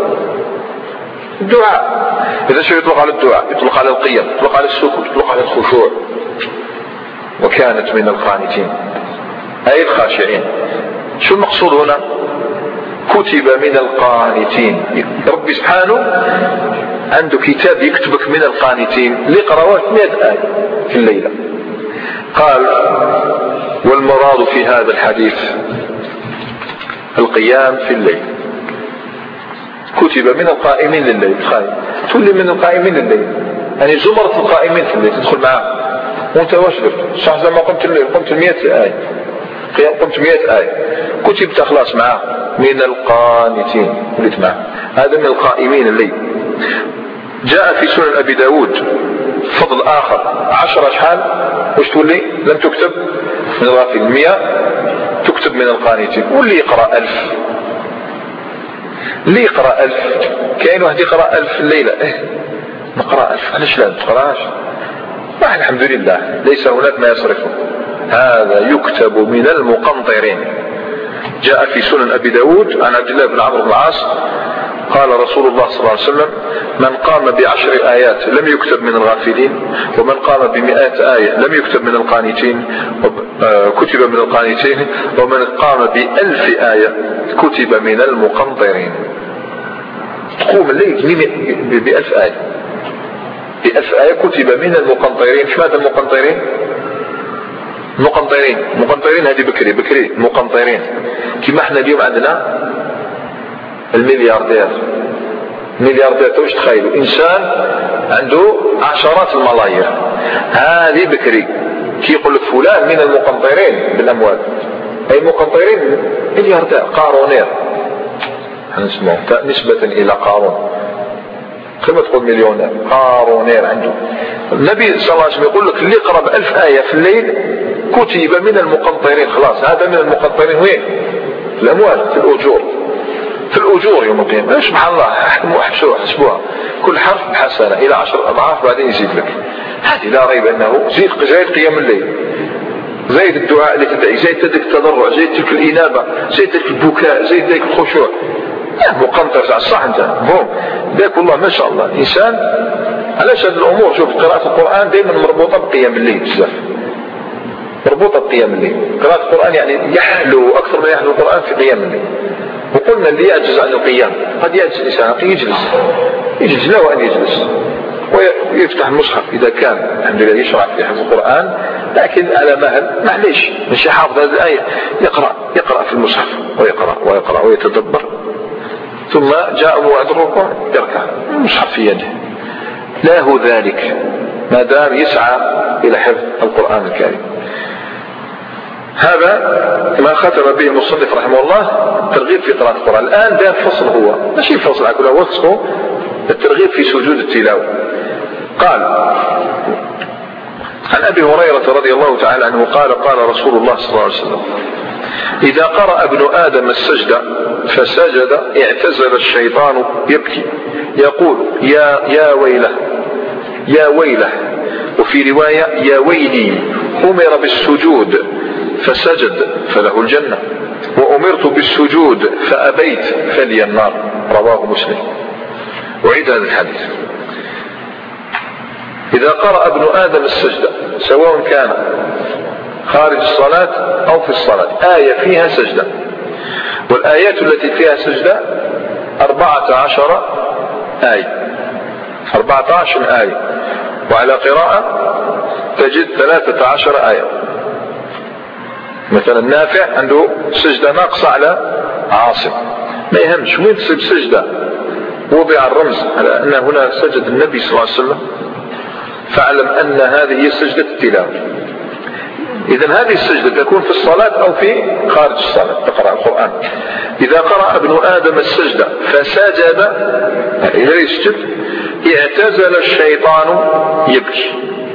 الدعاء. إذا شو يطلق على الدعاء؟ يطلق على القيام، يطلق على السكوت، يطلق على الخشوع. وكانت من القانتين أي الخاشعين. شو المقصود هنا؟ كتب من القانتين. ربي سبحانه عنده كتاب يكتبك من القانتين. اللي قرأوه 100 آية في الليلة. قال: والمراد في هذا الحديث القيام في الليل. كتب من القائمين لليل. تولي من القائمين لليل، يعني زمرة القائمين في الليل تدخل معاه. وانت واش درت؟ صح زعما قمت الليل، قمت 100 آية، قمت 100 آية، كتبت خلاص معاه من القانتين، وليت معاه. هذا من القائمين الليل. جاء في سنن أبي داود فضل آخر: 10 شحال واش تولي؟ لم تكتب من الغافل. 100 تكتب من القانتين. واللي يقرأ 1000، اللي يقرأ 1000. كاين واحد يقرأ 1000 في الليلة. نقرأ 1000، علاش لا تقراش؟ الحمد لله ليس هناك ما يصرفه. هذا يكتب من المقنطرين. جاء في سنن أبي داود عن عبد الله بن عمرو بن العاص قال رسول الله صلى الله عليه وسلم: من قام ب10 آيات لم يكتب من الغافلين، ومن قام ب100 آية لم يكتب من القانتين، كتب من القانتين، ومن قام ب1000 آية كتب من المقنطرين. تقوم الليل ب1000 آية، ب1000 آية كتب من المقنطرين. ايش ماذا المقنطرين؟ مقنطرين هذه بكري مقنطرين. كما احنا اليوم عندنا الملياردير. توش تخيلوا انسان عنده عشرات الملايير. هذه بكري كي يقول لك فلان من المقنطرين بالاموال، اي مقنطرين ملياردير، قارونير نسموه نسبة الى قارون. كما تقول مليونير، قارونير عنده. النبي صلى الله عليه وسلم يقول لك اللي قرأ 1000 آية في الليل كتب من المقنطرين. خلاص هذا من المقنطرين. وين؟ الأموال، في الأجور يوم القيامة. سبحان الله، حسبوها كل حرف بحسنة إلى 10 أضعاف بعدين يزيد لك. هذه لا ريب أنه زيد قيام الليل، زيد الدعاء اللي تدعي، زيد تلك التضرع، زيد تلك الإنابة، زيد تلك البكاء، زيد تلك الخشوع. مقنطر صح انت هم ذاك. والله ما شاء الله انسان. علاش هذه الامور؟ شوف قراءة القرآن دائما مربوطة بقيام الليل بزاف، مربوطة بقيام الليل. قراءة القرآن يعني يحلو اكثر ما يحلو القرآن في قيام الليل. وقلنا اللي يعجز عن القيام قد يعجز الانسان، يجلس له ان يجلس ويفتح المصحف اذا كان الحمد لله يشرع في حفظ القرآن، لكن على مهل معليش مش حافظ هذه الآية، يقرأ في المصحف ويقرأ ويتدبر، ثم جاء موعد الركوع يركع المصحف في يده. له ذلك ما دام يسعى إلى حفظ القرآن الكريم. هذا ما ختم به المصنف رحمه الله الترغيب في قراءة القرآن. الآن ده الفصل، هو ماشي الفصل على كل وصفه الترغيب في سجود التلاوة. قال: عن أبي هريرة رضي الله تعالى عنه قال: قال رسول الله صلى الله عليه وسلم: إذا قرأ ابن آدم السجدة فسجد اعتزل الشيطان يبكي يقول: يا ويله يا ويله، وفي رواية: يا ويلي، أمر بالسجود فسجد فله الجنة، وأمرت بالسجود فأبيت فلي النار. رواه مسلم. وعيد هذا الحديث: إذا قرأ ابن آدم السجدة سواء كان خارج الصلاة أو في الصلاة آية فيها سجدة، والآيات التي فيها سجدة 14 آية، 14 آية، وعلى قراءة تجد 13 آية. مثلا نافع عنده سجدة ناقصة على عاصم، ما يهمش وين تصيب سجدة وضع الرمز على أن هنا سجد النبي صلى الله عليه وسلم، فاعلم أن هذه هي سجدة التلاوة. إذن هذه السجدة تكون في الصلاة أو في خارج الصلاة تقرأ القرآن. إذا قرأ ابن آدم السجدة فسجد إذا يسجد اعتزل الشيطان يبكي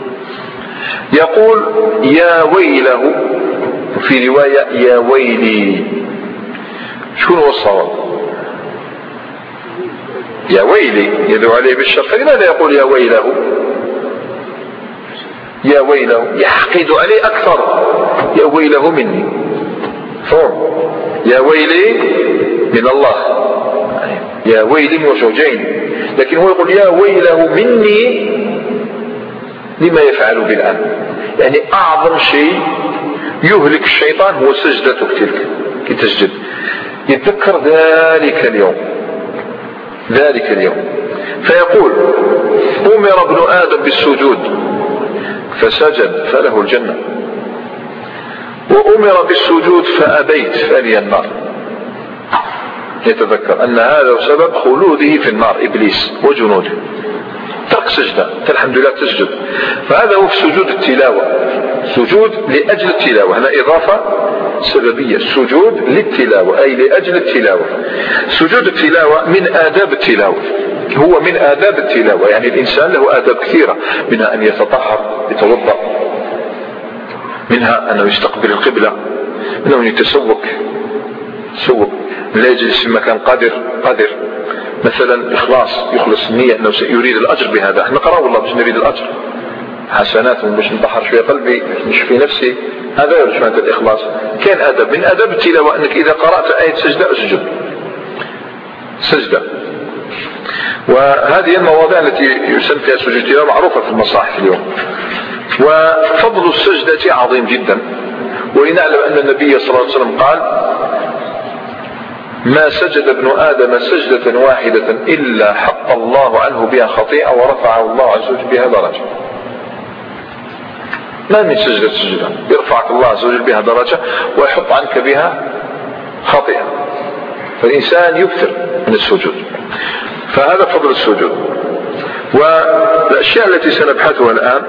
يقول يا ويله، في رواية يا ويلي. شكون هو الصواب؟ يا ويلي يدعو عليه بالشر، فلماذا يقول يا ويله؟ يا ويله يحقد عليه أكثر، يا ويله مني، فهم يا ويلي من الله، يا ويلي من وجهين، لكن هو يقول يا ويله مني لما يفعل بالآن. يعني أعظم شيء يهلك الشيطان هو سجدتك تلك، كي تسجد يتذكر ذلك اليوم فيقول أمر ابن آدم بالسجود فسجد فله الجنة، وأمر بالسجود فأبيت فلي النار. يتذكر أن هذا سبب خلوده في النار إبليس وجنوده، ترك سجدة، الحمد لله تسجد. فهذا هو في سجود التلاوة، سجود لأجل التلاوة، هنا إضافة سببية، سجود للتلاوة أي لأجل التلاوة. سجود التلاوة من آداب التلاوة، هو من آداب التلاوة، يعني الإنسان له آداب كثيرة، منها أن يتطهر يتوضأ، منها أنه يستقبل القبلة، منها أن يتسوق لا يجلس في مكان قادر مثلا إخلاص، يخلص النية أنه يريد الأجر بهذا. احنا نقرأ والله باش نريد الأجر حسنات باش نطهر شوية قلبي نشفي نفسي، هذا يرجع معنى الإخلاص. كان أدب من أدب التلاوة أنك إذا قرأت آية سجدة اسجد سجدة. وهذه المواضيع التي يسمى فيها سجود التلاوة معروفة في المصاحف اليوم. وفضل السجدة عظيم جدا، ولنعلم أن النبي صلى الله عليه وسلم قال ما سجد ابن آدم سجدة واحدة إلا حط الله عنه بها خطيئة ورفعه الله عز وجل بها درجة. ما من سجدة يرفعك الله عز وجل بها درجة ويحط عنك بها خطيئة. فالإنسان يكثر من السجود، فهذا فضل السجود. والأشياء التي سنبحثها الآن،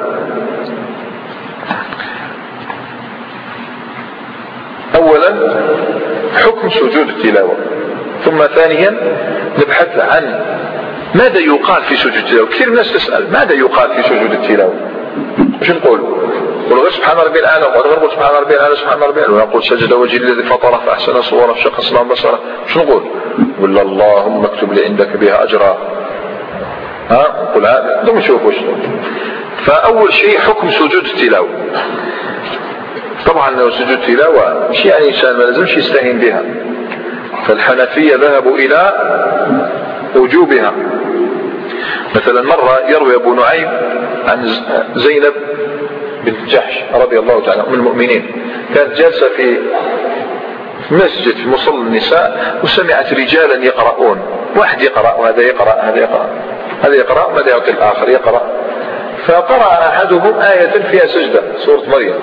أولا حكم سجود التلاوة، ثم ثانيا نبحث عن ماذا يقال في سجود التلاوة. كثير من الناس تسأل ماذا يقال في سجود التلاوة، وش نقول غير سبحان ربي الأعلى، ونقول سبحان ربي الأعلى سبحان ربي الأعلى، ونقول سجد وجه الذي فطره فأحسن صوره فشق له بصره، وش نقول؟ ولا اللهم اكتب لي عندك بها أجرا، نقول هذا ثم نشوف وش. فأول شيء حكم سجود التلاوة. طبعا لو سجود التلاوة مش يعني إنسان ما لازمش يستهين بها، فالحنفية ذهبوا إلى وجوبها. مثلا مرة يروي أبو نعيم عن زينب بنت جحش رضي الله تعالى أم المؤمنين، كانت جالسة في مسجد في مصلى النساء وسمعت رجالا يقرؤون، واحد يقرأ وهذا يقرأ، هذا يقرأ وهذا يعطي الآخر يقرأ، فقرأ أحدهم آية فيها سجدة سورة مريم،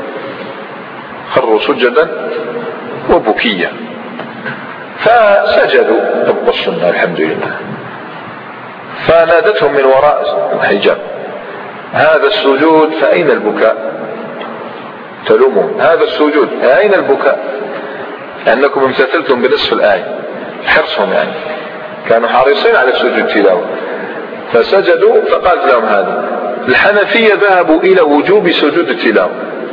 خروا سجدا وبكيا فسجدوا طبق السنة الحمد لله. فنادتهم من وراء الحجاب هذا السجود فأين البكاء؟ تلومون هذا السجود أين البكاء؟ لأنكم امتثلتم بنصف الآية، حرصهم يعني كانوا حريصين على سجود التلاوة فسجدوا. فقالت لهم هذا. الحنفية ذهبوا إلى وجوب سجود التلاوة،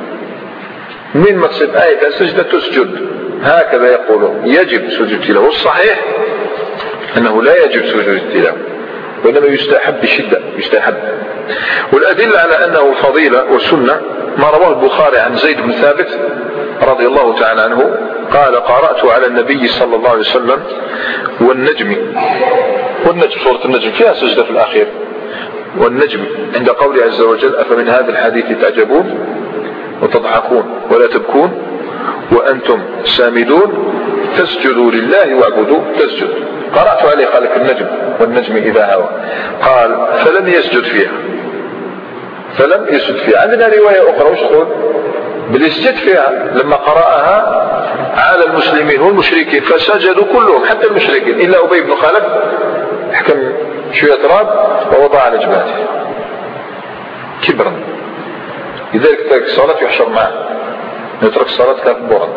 من مقصد آية السجدة تسجد، هكذا يقولون يجب سجود التلاوة. والصحيح أنه لا يجب سجود التلاوة، وإنما يستحب بشدة، يستحب. والأدلة على أنه فضيلة وسنة ما رواه البخاري عن زيد بن ثابت رضي الله تعالى عنه قال قرأت على النبي صلى الله عليه وسلم والنجم سورة النجم فيها سجدة في الأخير، والنجم عند قوله عز وجل أفمن هذا الحديث تعجبون وتضحكون ولا تبكون وأنتم سامدون فاسجدوا لله واعبدوا. تسجد قرأت عليه قال في النجم والنجم إذا هوى، قال فلم يسجد فيها، عندنا رواية أخرى وش تقول؟ بالسجد فيها لما قرأها على المسلمين والمشركين فسجدوا كلهم حتى المشركين إلا أبي بن خلف حكم شوية تراب ووضع على جبهته كبرا، لذلك ترك الصلاة يحشر معه يترك الصلاة كافورا.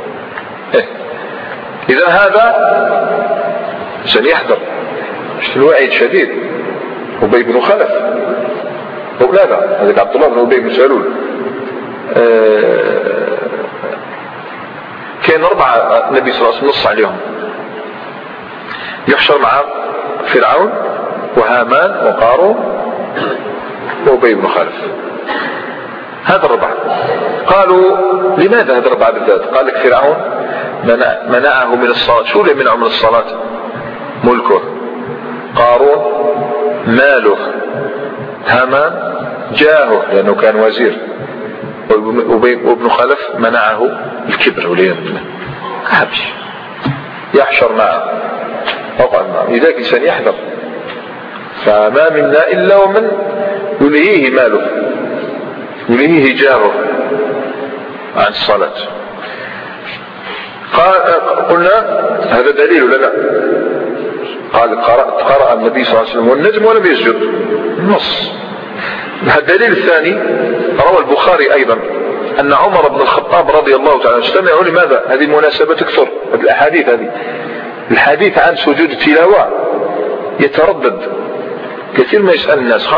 إذا هذا سيحضر في الوعيد شديد. أبي بن خلف أولاده هذاك عبد الله بن أبي بن سلول، كان 4 النبي صلى الله عليه وسلم نص عليهم، يحشر مع فرعون وهامان وقارون وأبي بن خلف. هذا 4 قالوا لماذا هذا 4 بالذات؟ قال لك فرعون منعه من الصلاة. شو اللي منعه من الصلاة؟ ملكه. قارون ماله. هامان جاهه لأنه كان وزير. وابن خلف منعه الكبر والعياذ بالله. عابش يحشر معه وقع معه. لذلك الإنسان يحذر، فما منا إلا ومن يلهيه ماله يلهيه جاره عن الصلاة. قلنا هذا دليل لنا. قال قرأ النبي صلى الله عليه وسلم والنجم ولم يسجد، نص. الدليل الثاني روى البخاري أيضا أن عمر بن الخطاب رضي الله تعالى استمعوا لماذا هذه المناسبة تكثر الأحاديث هذه. الحديث عن سجود التلاوة يتردد كثير ما يسأل الناس،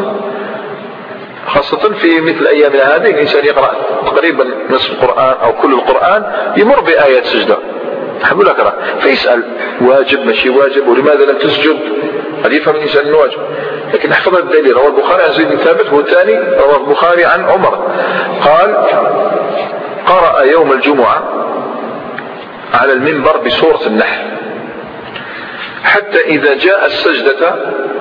خاصة في مثل أيامنا هذه. الإنسان يقرأ تقريبا نصف القرآن أو كل القرآن يمر بآيات سجدة حبوا لك رأى، فيسأل واجب ماشي واجب ولماذا لم تسجد؟ قد يفهم الإنسان أنه واجب. لكن احفظ الدليل. روى البخاري عن زيد بن ثابت، هو الثاني روى البخاري عن عمر قال قرأ يوم الجمعة على المنبر بسورة النحل حتى إذا جاء السجدة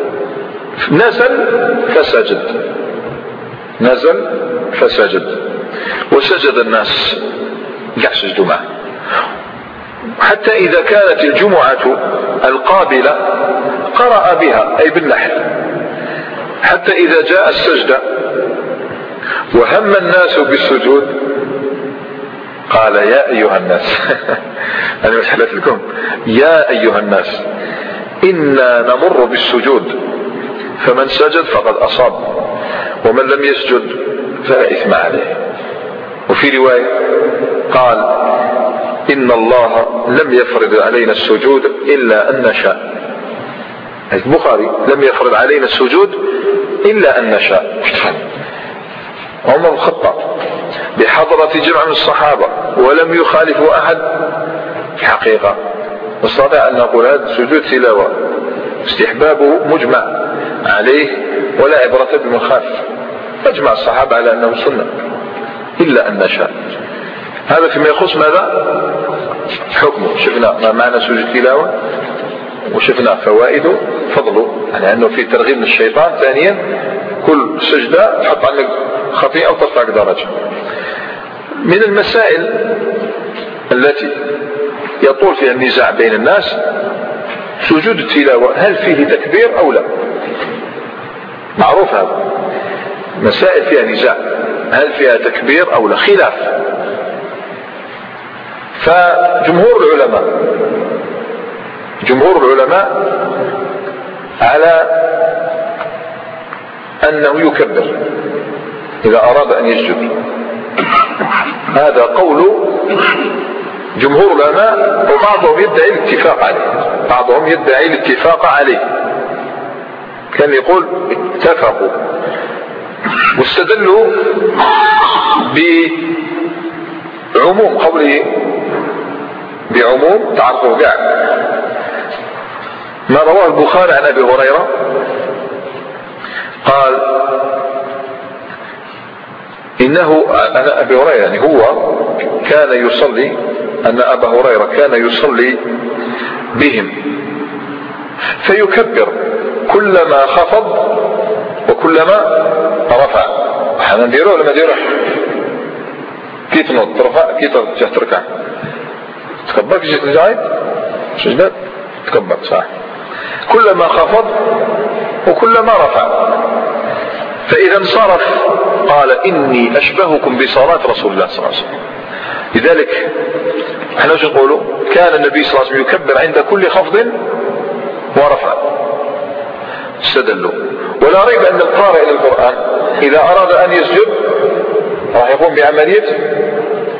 نزل فسجد وسجد الناس قاع سجدوا معه. حتى إذا كانت الجمعة القابلة قرأ بها أي بالنحل حتى إذا جاء السجدة وهم الناس بالسجود قال يا أيها الناس أنا مش حلت لكم يا أيها الناس إنا نمر بالسجود فمن سجد فقد أصاب ومن لم يسجد فلا إثم عليه. وفي رواية قال إن الله لم يفرض علينا السجود إلا أن نشاء. البخاري لم يفرض علينا السجود إلا أن نشاء. عمر الخطاب بحضرة جمع من الصحابة ولم يخالفوا أحد حقيقة، نستطيع أن نقول هذا سجود تلاوة استحبابه مجمع عليه ولا عبرة بمخالف. أجمع الصحابة على أنه سنة إلا أن نشاء. هذا فيما يخص ماذا؟ حكمه. شفنا ما معنى سجود تلاوة وشفنا فوائده فضله، يعني أنه في ترغيب من الشيطان. ثانيا كل سجدة تحط عنك خطيئة وترفعك درجة. من المسائل التي يطول فيها النزاع بين الناس سجود التلاوة هل فيه تكبير أو لا؟ معروف هذا. مسائل فيها نزاع هل فيها تكبير أو لا، خلاف. فجمهور العلماء على أنه يكبر إذا أراد أن يسجد. هذا قول جمهور العلماء، وبعضهم يدعي الاتفاق عليه. كان يقول اتفقوا واستدلوا بعموم قوله، بعموم تعرفوا قاع ما رواه البخاري عن أبي هريرة قال إنه أنا أبي هريرة يعني هو كان يصلي، أن أبا هريرة كان يصلي بهم فيكبر كلما خفض وكلما رفع. حنا نديروه ولا ما نديروه؟ كي تنوض ترفع كي تركع تكبر كي تجي سجدة تكبر صح. كلما خفض وكلما رفع. فإذا انصرف قال إني أشبهكم بصلاة رسول الله صلى الله عليه وسلم. لذلك احنا وش نقولوا؟ كان النبي صلى الله عليه وسلم يكبر عند كل خفض ورفع. استدلوا. ولا ريب أن القارئ للقرآن إذا أراد أن يسجد راح يقوم بعملية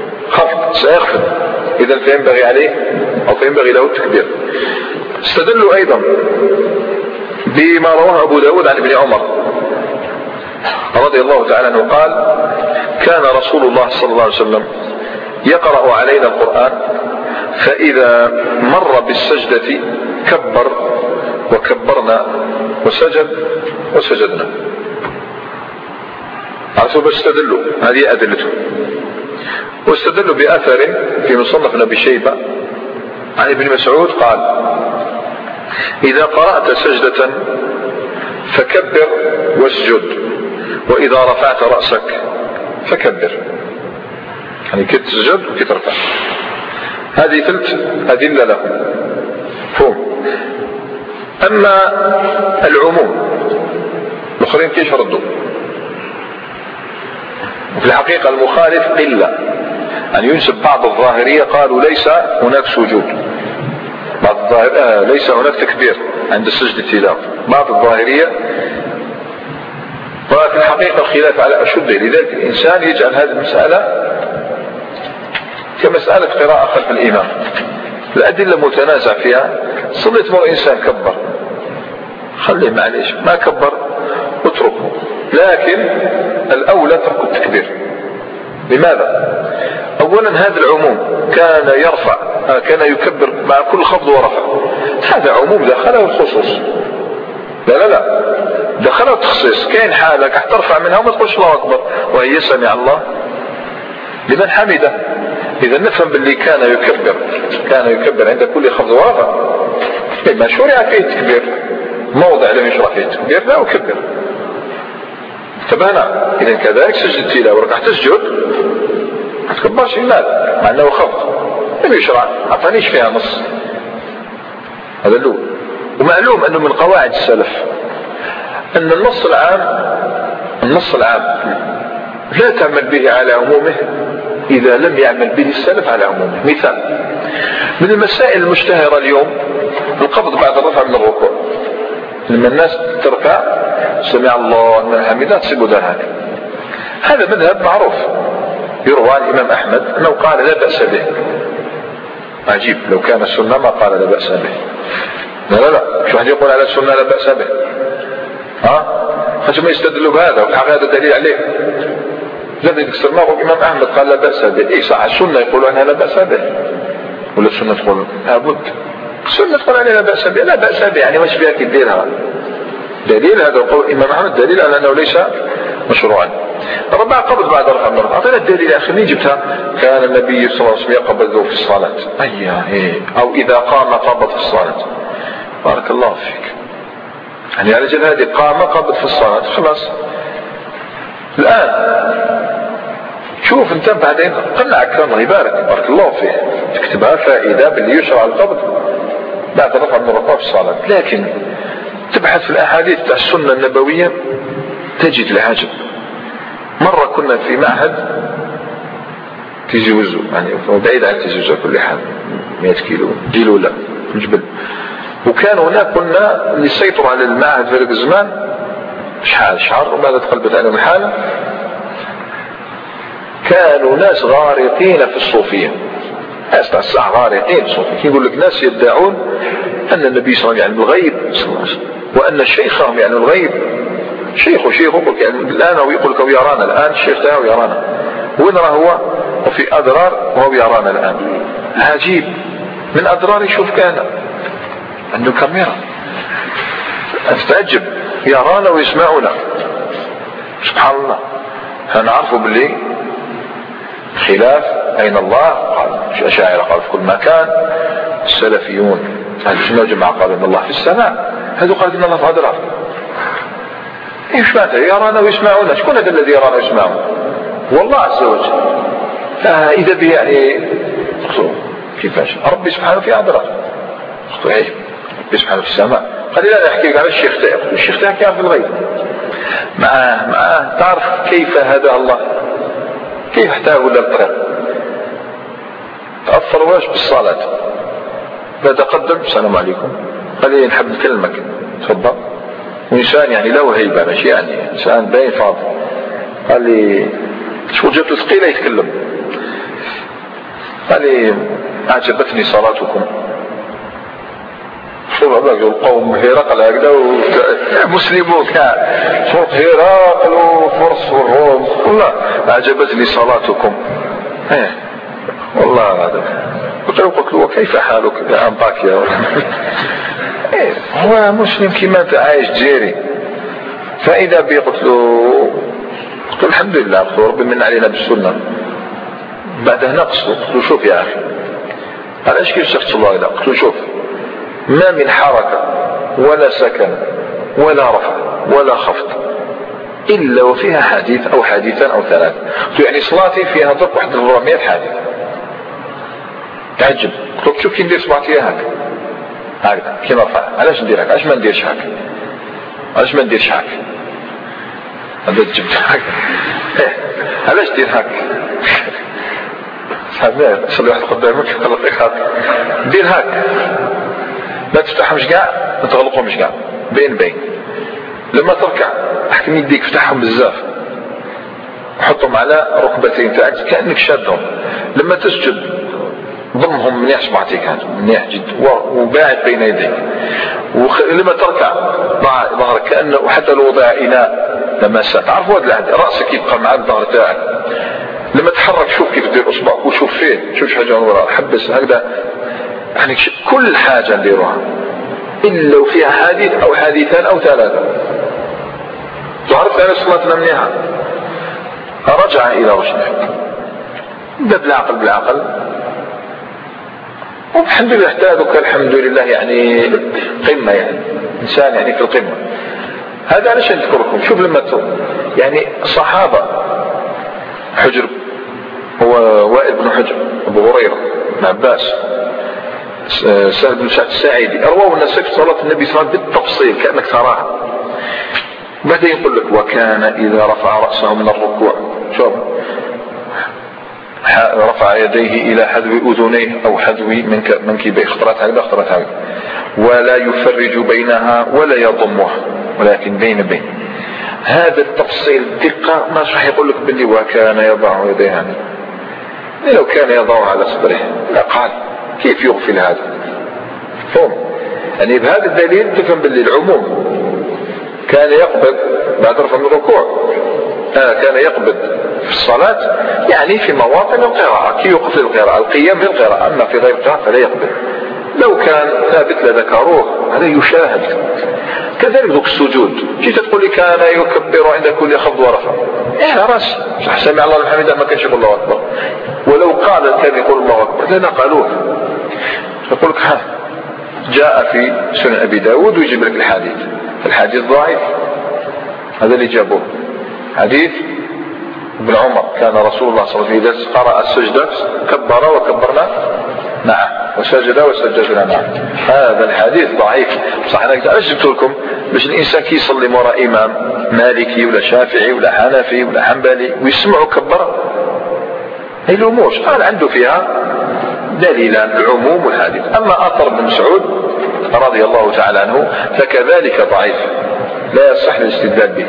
سيغفل، إذا فينبغي عليه أو فينبغي له التكبير. استدلوا أيضا بما رواه أبو داود عن ابن عمر رضي الله تعالى عنه قال: كان رسول الله صلى الله عليه وسلم يقرأ علينا القرآن، فإذا مر بالسجدة كبر وكبرنا وسجد وسجدنا. عرفوا باستدلوا، هذه أدلته. واستدلوا بأثر في مصنف ابن أبي شيبة عن ابن مسعود قال: إذا قرأت سجدة فكبر واسجد، وإذا رفعت رأسك فكبر. يعني كي تسجد وكي ترفع. هذه ثلاث أدلة له. فهم. أما العموم الآخرين كيف ردوا؟ وفي الحقيقة المخالف قلة، أن ينسب بعض الظاهرية قالوا ليس هناك سجود، بعض ليس هناك تكبير عند السجد التلاوة، بعض الظاهرية. وفي الحقيقة الخلاف على أشده، لذلك الإنسان يجعل هذه المسألة كمسألة قراءة خلف الإمام، الأدلة متنازع فيها. صليت مر إنسان كبر، خليه معليش، ما كبر اتركه، لكن الأولى ترك التكبير. لماذا؟ أولا هذا العموم كان يرفع، كان يكبر مع كل خفض ورفع، هذا عموم دخله الخصوص. لا دخله التخصيص. كاين حالك ترفع منها وما تقولش الله أكبر وهي سمع الله لمن حمده. إذا نفهم باللي كان يكبر عند كل خفض ورفع، ما شرع فيه التكبير، موضع لم يشرع فيه التكبير لا أكبر. انتبهنا؟ إذا كذلك سجد التلاوة وركعت تسجد ما تكبرش المال مع أنه خفض لم يشرع، أعطانيش فيها نص. هذا الأول. ومعلوم أنه من قواعد السلف أن النص العام لا تعمل به على عمومه إذا لم يعمل به السلف على عمومه. مثال من المسائل المشتهرة اليوم القبض بعد الرفع من الركوع، لما الناس تركع سمع الله لمن حمده تسيبوا ذلك. هذا مذهب معروف يروى عن الإمام أحمد أنه قال لا بأس به. عجيب، لو كان السنة ما قال لا بأس به. لا شو واحد يقول على السنة لا بأس به؟ خشوا ما يستدلوا بهذا، وهذا دليل عليه. الذي يكسر معه الإمام أحمد قال لا بأس به. إيه صح، السنة يقولوا أنها لا بأس به، ولا السنة تقول لابد؟ السنة تقول عليها لا بأس به. لا بأس به يعني واش فيها كيديرها؟ دليل هذا قول الإمام أحمد دليل على أنه ليس مشروعا. ربع قبض بعد رفع النظر، أعطينا الدليل يا أخي مين جبتها؟ كان النبي صلى الله عليه وسلم يقبض في الصلاة، أو إذا قام قبض في الصلاة. بارك الله فيك. يعني على جل هذه قام قبض في الصلاة خلاص. الآن شوف انت بعدين قنعك الله يبارك، بارك الله فيه، تكتبها فائدة باللي يشرع القبض بعد رفع من الركوع في الصلاة. لكن تبحث في الأحاديث تاع السنة النبوية تجد العجب. مرة كنا في معهد تيجي وزو، يعني بعيد عن تيجي وزو كل حال 100 كيلو جيلو لا في الجبل. وكان هناك كنا اللي سيطروا على المعهد في ذلك الزمان شهر وماذا تقلبت عليهم الحالة. كانوا ناس غارقين في الصوفية، ناس تاع الساعة غارقين في الصوفية. يقول لك ناس يدعون أن النبي صلى الله عليه وسلم يعني الغيب صلى الله عليه وسلم، وأن شيخهم يعني الغيب. شيخه يعني الآن هو يقول لك يرانا الآن، الشيخ تاعه يرانا، وين راه هو؟ وفي أدرار وهو يرانا الآن. عجيب، من أدرار يشوف كان عنده كاميرا، استعجب، يرانا ويسمعنا. سبحان الله. فنعرفوا باللي خلاف أين الله. قال الأشاعرة قال في كل مكان، السلفيون أهل السنة والجماعة قالوا إن الله في السماء، هذو قال إن الله في هذا الأرض. إيش معناته يرانا ويسمعنا؟ شكون هذا الذي يرانا ويسمعنا؟ والله عز وجل. فإذا به يعني كيفاش ربي سبحانه في هذا الأرض؟ ربي سبحانه في السماء. قال لا نحكي على الشيخ تاعك، الشيخ تاعك يعرف الغيب. معاه تعرف كيف هدى الله، كيف احتاج ولا الطريق. تأثر واش بالصلاة، فتقدم السلام عليكم، قال لي نحب نكلمك تفضل. وإنسان يعني له هيبة، ماشي يعني إنسان باين فاضي. قال لي شو جبت ثقيلة يتكلم. قال لي أعجبتني صلاتكم. القوم هرقل هكذا مسلمون فرق هرقل وفرس والروم والله أعجبتني صلاتكم. والله هذا قلت له وكيف حالك يا أنطاكيا؟ هو مسلم كما أنت عايش جيري. فإذا بي قلت له الحمد لله، قلت له ربي من علينا بالسنة. بعد هنا قلت له شوف يا أخي، قال ايش كيف شفت الله إذا؟ قلت له شوف، ما من حركة ولا سكن ولا رفع ولا خفض إلا وفيها حديث أو حديثان أو ثلاث. يعني صلاتي فيها ضرب 100 حديث. تعجب. قلت له شوف كي ندير صباعتي هكذا كي نرفع، علاش ندير هكا؟ علاش ما نديرش هكا؟ علاش ما نديرش هكا؟ هذا جبت هكا. علاش دير هكا؟ صحابي صلي واحد قدامك يقلق هكا، دير هكا، ما تفتحهمش كاع، ما تغلقهمش كاع، بين لما تركع احكم يديك افتحهم بزاف وحطهم على ركبتين تاعك كانك شادهم. لما تسجد ضمهم منيح صبعتيك منيح جد وباعد بين يديك. ولما تركع ضع ظهرك كانه حتى لو وضع اناء لمسه، تعرفوا هذا العهد راسك يبقى مع الظهر تاعك. لما تحرك شوف كيف دير اصبعك وشوف فين، شوف حاجه من وراء، حبس هكذا. يعني كل حاجه نديروها الا وفيها حديث او حديثان او ثلاثه. تعرف على صلاتنا منيحه. رجع الى رشده، بدا بالعقل والحمد لله احتاجك الحمد لله، يعني قمه، يعني انسان يعني في القمه. هذا علاش نذكركم. شوف لما يعني صحابه حجر، هو وائل بن حجر، ابو هريره، ابن عباس، سهل بن سعد الساعدي، رواه الناس في صلاه النبي صلى الله عليه وسلم بالتفصيل كانك تراها. بعدين يقول لك وكان اذا رفع راسه من الركوع، شوف، رفع يديه الى حذو اذنيه او حذو منكبيه، خطرات هكذا، ولا يفرج بينها ولا يضمها ولكن بين. هذا التفصيل دقة ما راح يقول لك باللي وكان يضع يديه، يعني لو كان يضع على صدره قال كيف يغفل هذا؟ فهم يعني بهذا الدليل تفهم باللي العموم كان يقبض بعد رفع من الركوع، كان يقبض في الصلاة يعني في مواطن القراءة كي يوقف القراءة، القيام بالقراءة، أما في غير القراءة فلا يقبض. لو كان ثابت لذكروه هذا يشاهد. كذلك ذوك السجود، جيت تقول لي كان يكبر عند كل خفض ورفع، راس سمع الله لمن حمده ما كانش يقول الله اكبر، ولو قال كان يقول الله اكبر لنقلوه. يقول لك جاء في سنن ابي داود ويجيب لك الحديث ضعيف، هذا اللي جابوه. حديث ابن عمر كان رسول الله صلى الله عليه وسلم اذا قرأ السجدة كبر وكبرنا معه وسجد وسجدنا معه. هذا الحديث ضعيف صح. انا جبت لكم باش الانسان كي يصلي وراء امام مالكي ولا شافعي ولا حنفي ولا حنبلي ويسمعوا كبر ما يلوموش، قال عنده فيها دليلان العموم والحديث. اما اثر بن مسعود رضي الله تعالى عنه فكذلك ضعيف لا يصح الاستدلال به.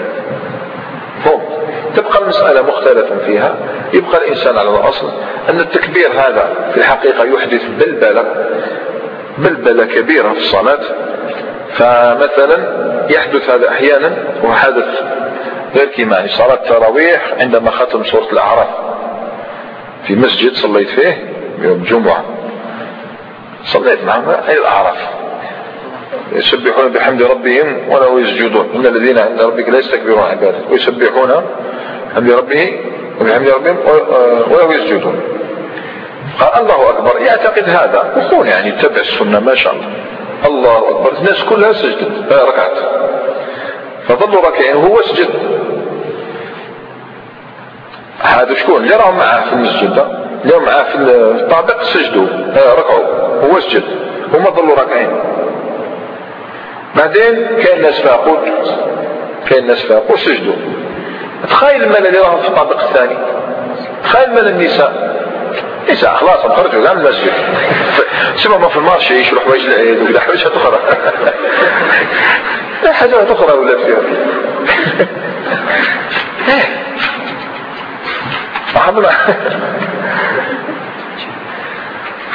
تبقى المسألة مختلفا فيها، يبقى الإنسان على الأصل أن التكبير هذا في الحقيقة يحدث بلبلة كبيرة في الصلاة. فمثلا يحدث هذا أحيانا، وحدث غير كما صلاة التراويح عندما ختم سورة الأعراف في مسجد صليت فيه يوم الجمعة، صليت معهم الأعراف يسبحون بحمد ربهم ولا يسجدون، إن الذين عند ربك لا يستكبرون عن عباده ويسبحون بحمد ربهم ولا يسجدون. قال الله أكبر، يعتقد هذا ويكون يعني يتبع السنة ما شاء الله. الله أكبر، الناس كلها سجدت ركعت، فظلوا راكعين وهو سجد. هذا شكون اللي راهم معاه في المسجد، اللي راهم معاه في الطابق سجدوا ركعوا هو سجد، هما ظلوا راكعين. بعدين كاين ناس فاقوا سجدوا. تخيل المال اللي راهم في الطابق الثاني، تخيل مال النساء خلاص خرجوا كاع من المسجد سيبهم في المارشي يشروا حوايج العيد وكذا حوايج اخرى حاجات اخرى ولا فيها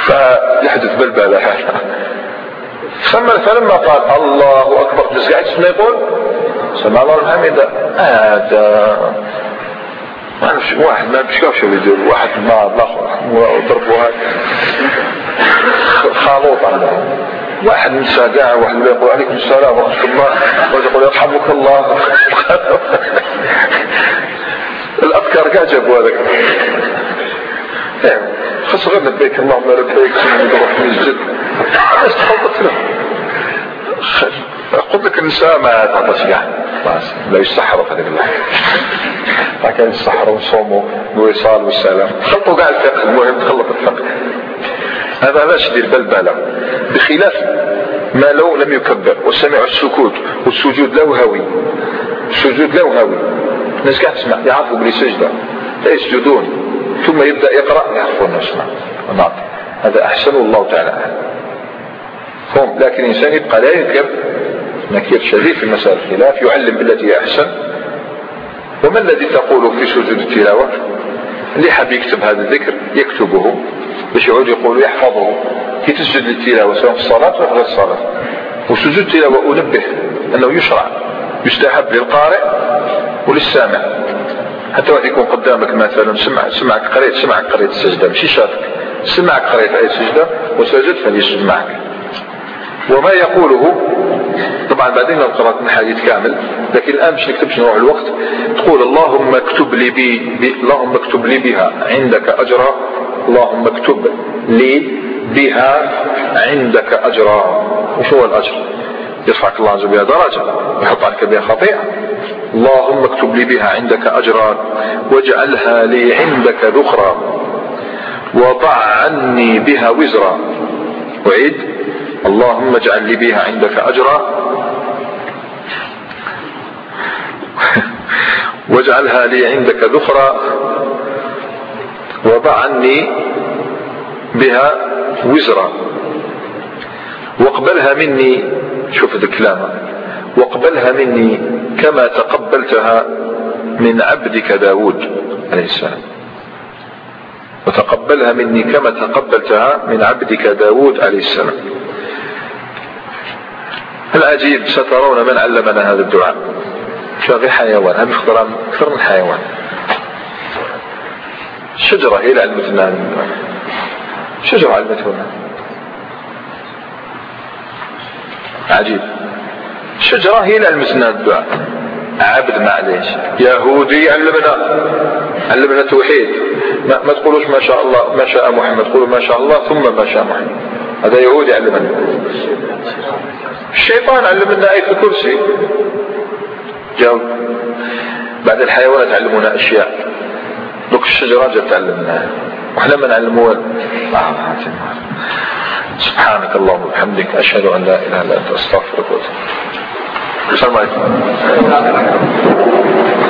فيحدث بلبلة. فلما قال الله أكبر جلس قاعد يقول سمع الله لمن حمده. هذا ما نعرفش واحد ما بيشكاوش يدير واحد مع الاخر وضربوا هذا خالوط على واحد من ساقع واحد يقول عليكم السلام ورحمه الله واحد يقول يرحمك الله. الافكار قاعد جابوا هذاك خاص غير لبيك اللهم لبيك ثم تروح مسجد الناس تخلط له. قلت لك النساء ما تعطش يعني لا يسحروا في هذيك اللحظه كان يسحروا ويصوموا الوصال والسلام خلطوا قاع الفقه. المهم تخلط الفقه هذا لا شديد بلبله بخلاف ما لو لم يكبر وسمعوا السكوت والسجود لوهوي. السجود لوهوي الناس قاعد تسمع يعرفوا بلي سجده لا يسجدون ثم يبدا يقرا يعرفون نسمع ونعطي. هذا احسن الله تعالى هم. لكن الانسان يبقى لا ينكر نكير شديد في مسائل الخلاف يعلم بالتي هي احسن. وما الذي تقوله في سجود التلاوه؟ اللي حاب يكتب هذا الذكر يكتبه باش يعود يقول يحفظه كي تسجد للتلاوه سواء في الصلاه ولا غير الصلاه. وسجود التلاوه انبه انه يشرع يستحب للقارئ وللسامع. حتى واحد يكون قدامك مثلا سمعك قريت السجده ماشي شافك سمعك قريت اي سجده وسجد فليسجد معك. وما يقوله طبعا بعدين نقرأ الحديث كامل لكن الآن مش نكتبش نروح الوقت. تقول اللهم اكتب لي اللهم اكتب لي بها عندك أجرا. اللهم اكتب لي بها عندك أجرا. وش هو الأجر؟ يرفعك الله عز وجل بها درجة يحط عنك بها خطيئة. اللهم اكتب لي بها عندك أجرا واجعلها لي عندك ذخرا وضع عني بها وزرا. وعيد اللهم اجعل لي بها عندك أجرا واجعلها لي عندك ذخرا وضع عني بها وزرا واقبلها مني. شوف هذا الكلام واقبلها مني كما تقبلتها من عبدك داود عليه السلام. وتقبلها مني كما تقبلتها من عبدك داود عليه السلام. العجيب سترون من علمنا هذا الدعاء. شاغي حيوان هذا أكثر من حيوان. الشجرة هي اللي علمتنا هذا الدعاء. الشجرة علمتنا. عجيب الشجرة هي اللي علمتنا هذا الدعاء. عبد معليش يهودي علمنا توحيد. ما تقولوش ما شاء الله ما شاء محمد قولوا ما شاء الله ثم ما شاء محمد. هذا يهودي علمنا. الشيطان علمنا آية الكرسي. جاوب. بعد الحيوانات علمونا أشياء دوك الشجرات جات تعلمنا وإحنا ما نعلموها. سبحانك اللهم وبحمدك أشهد أن لا إله إلا أنت أستغفرك وأتوب إليك. السلام عليكم.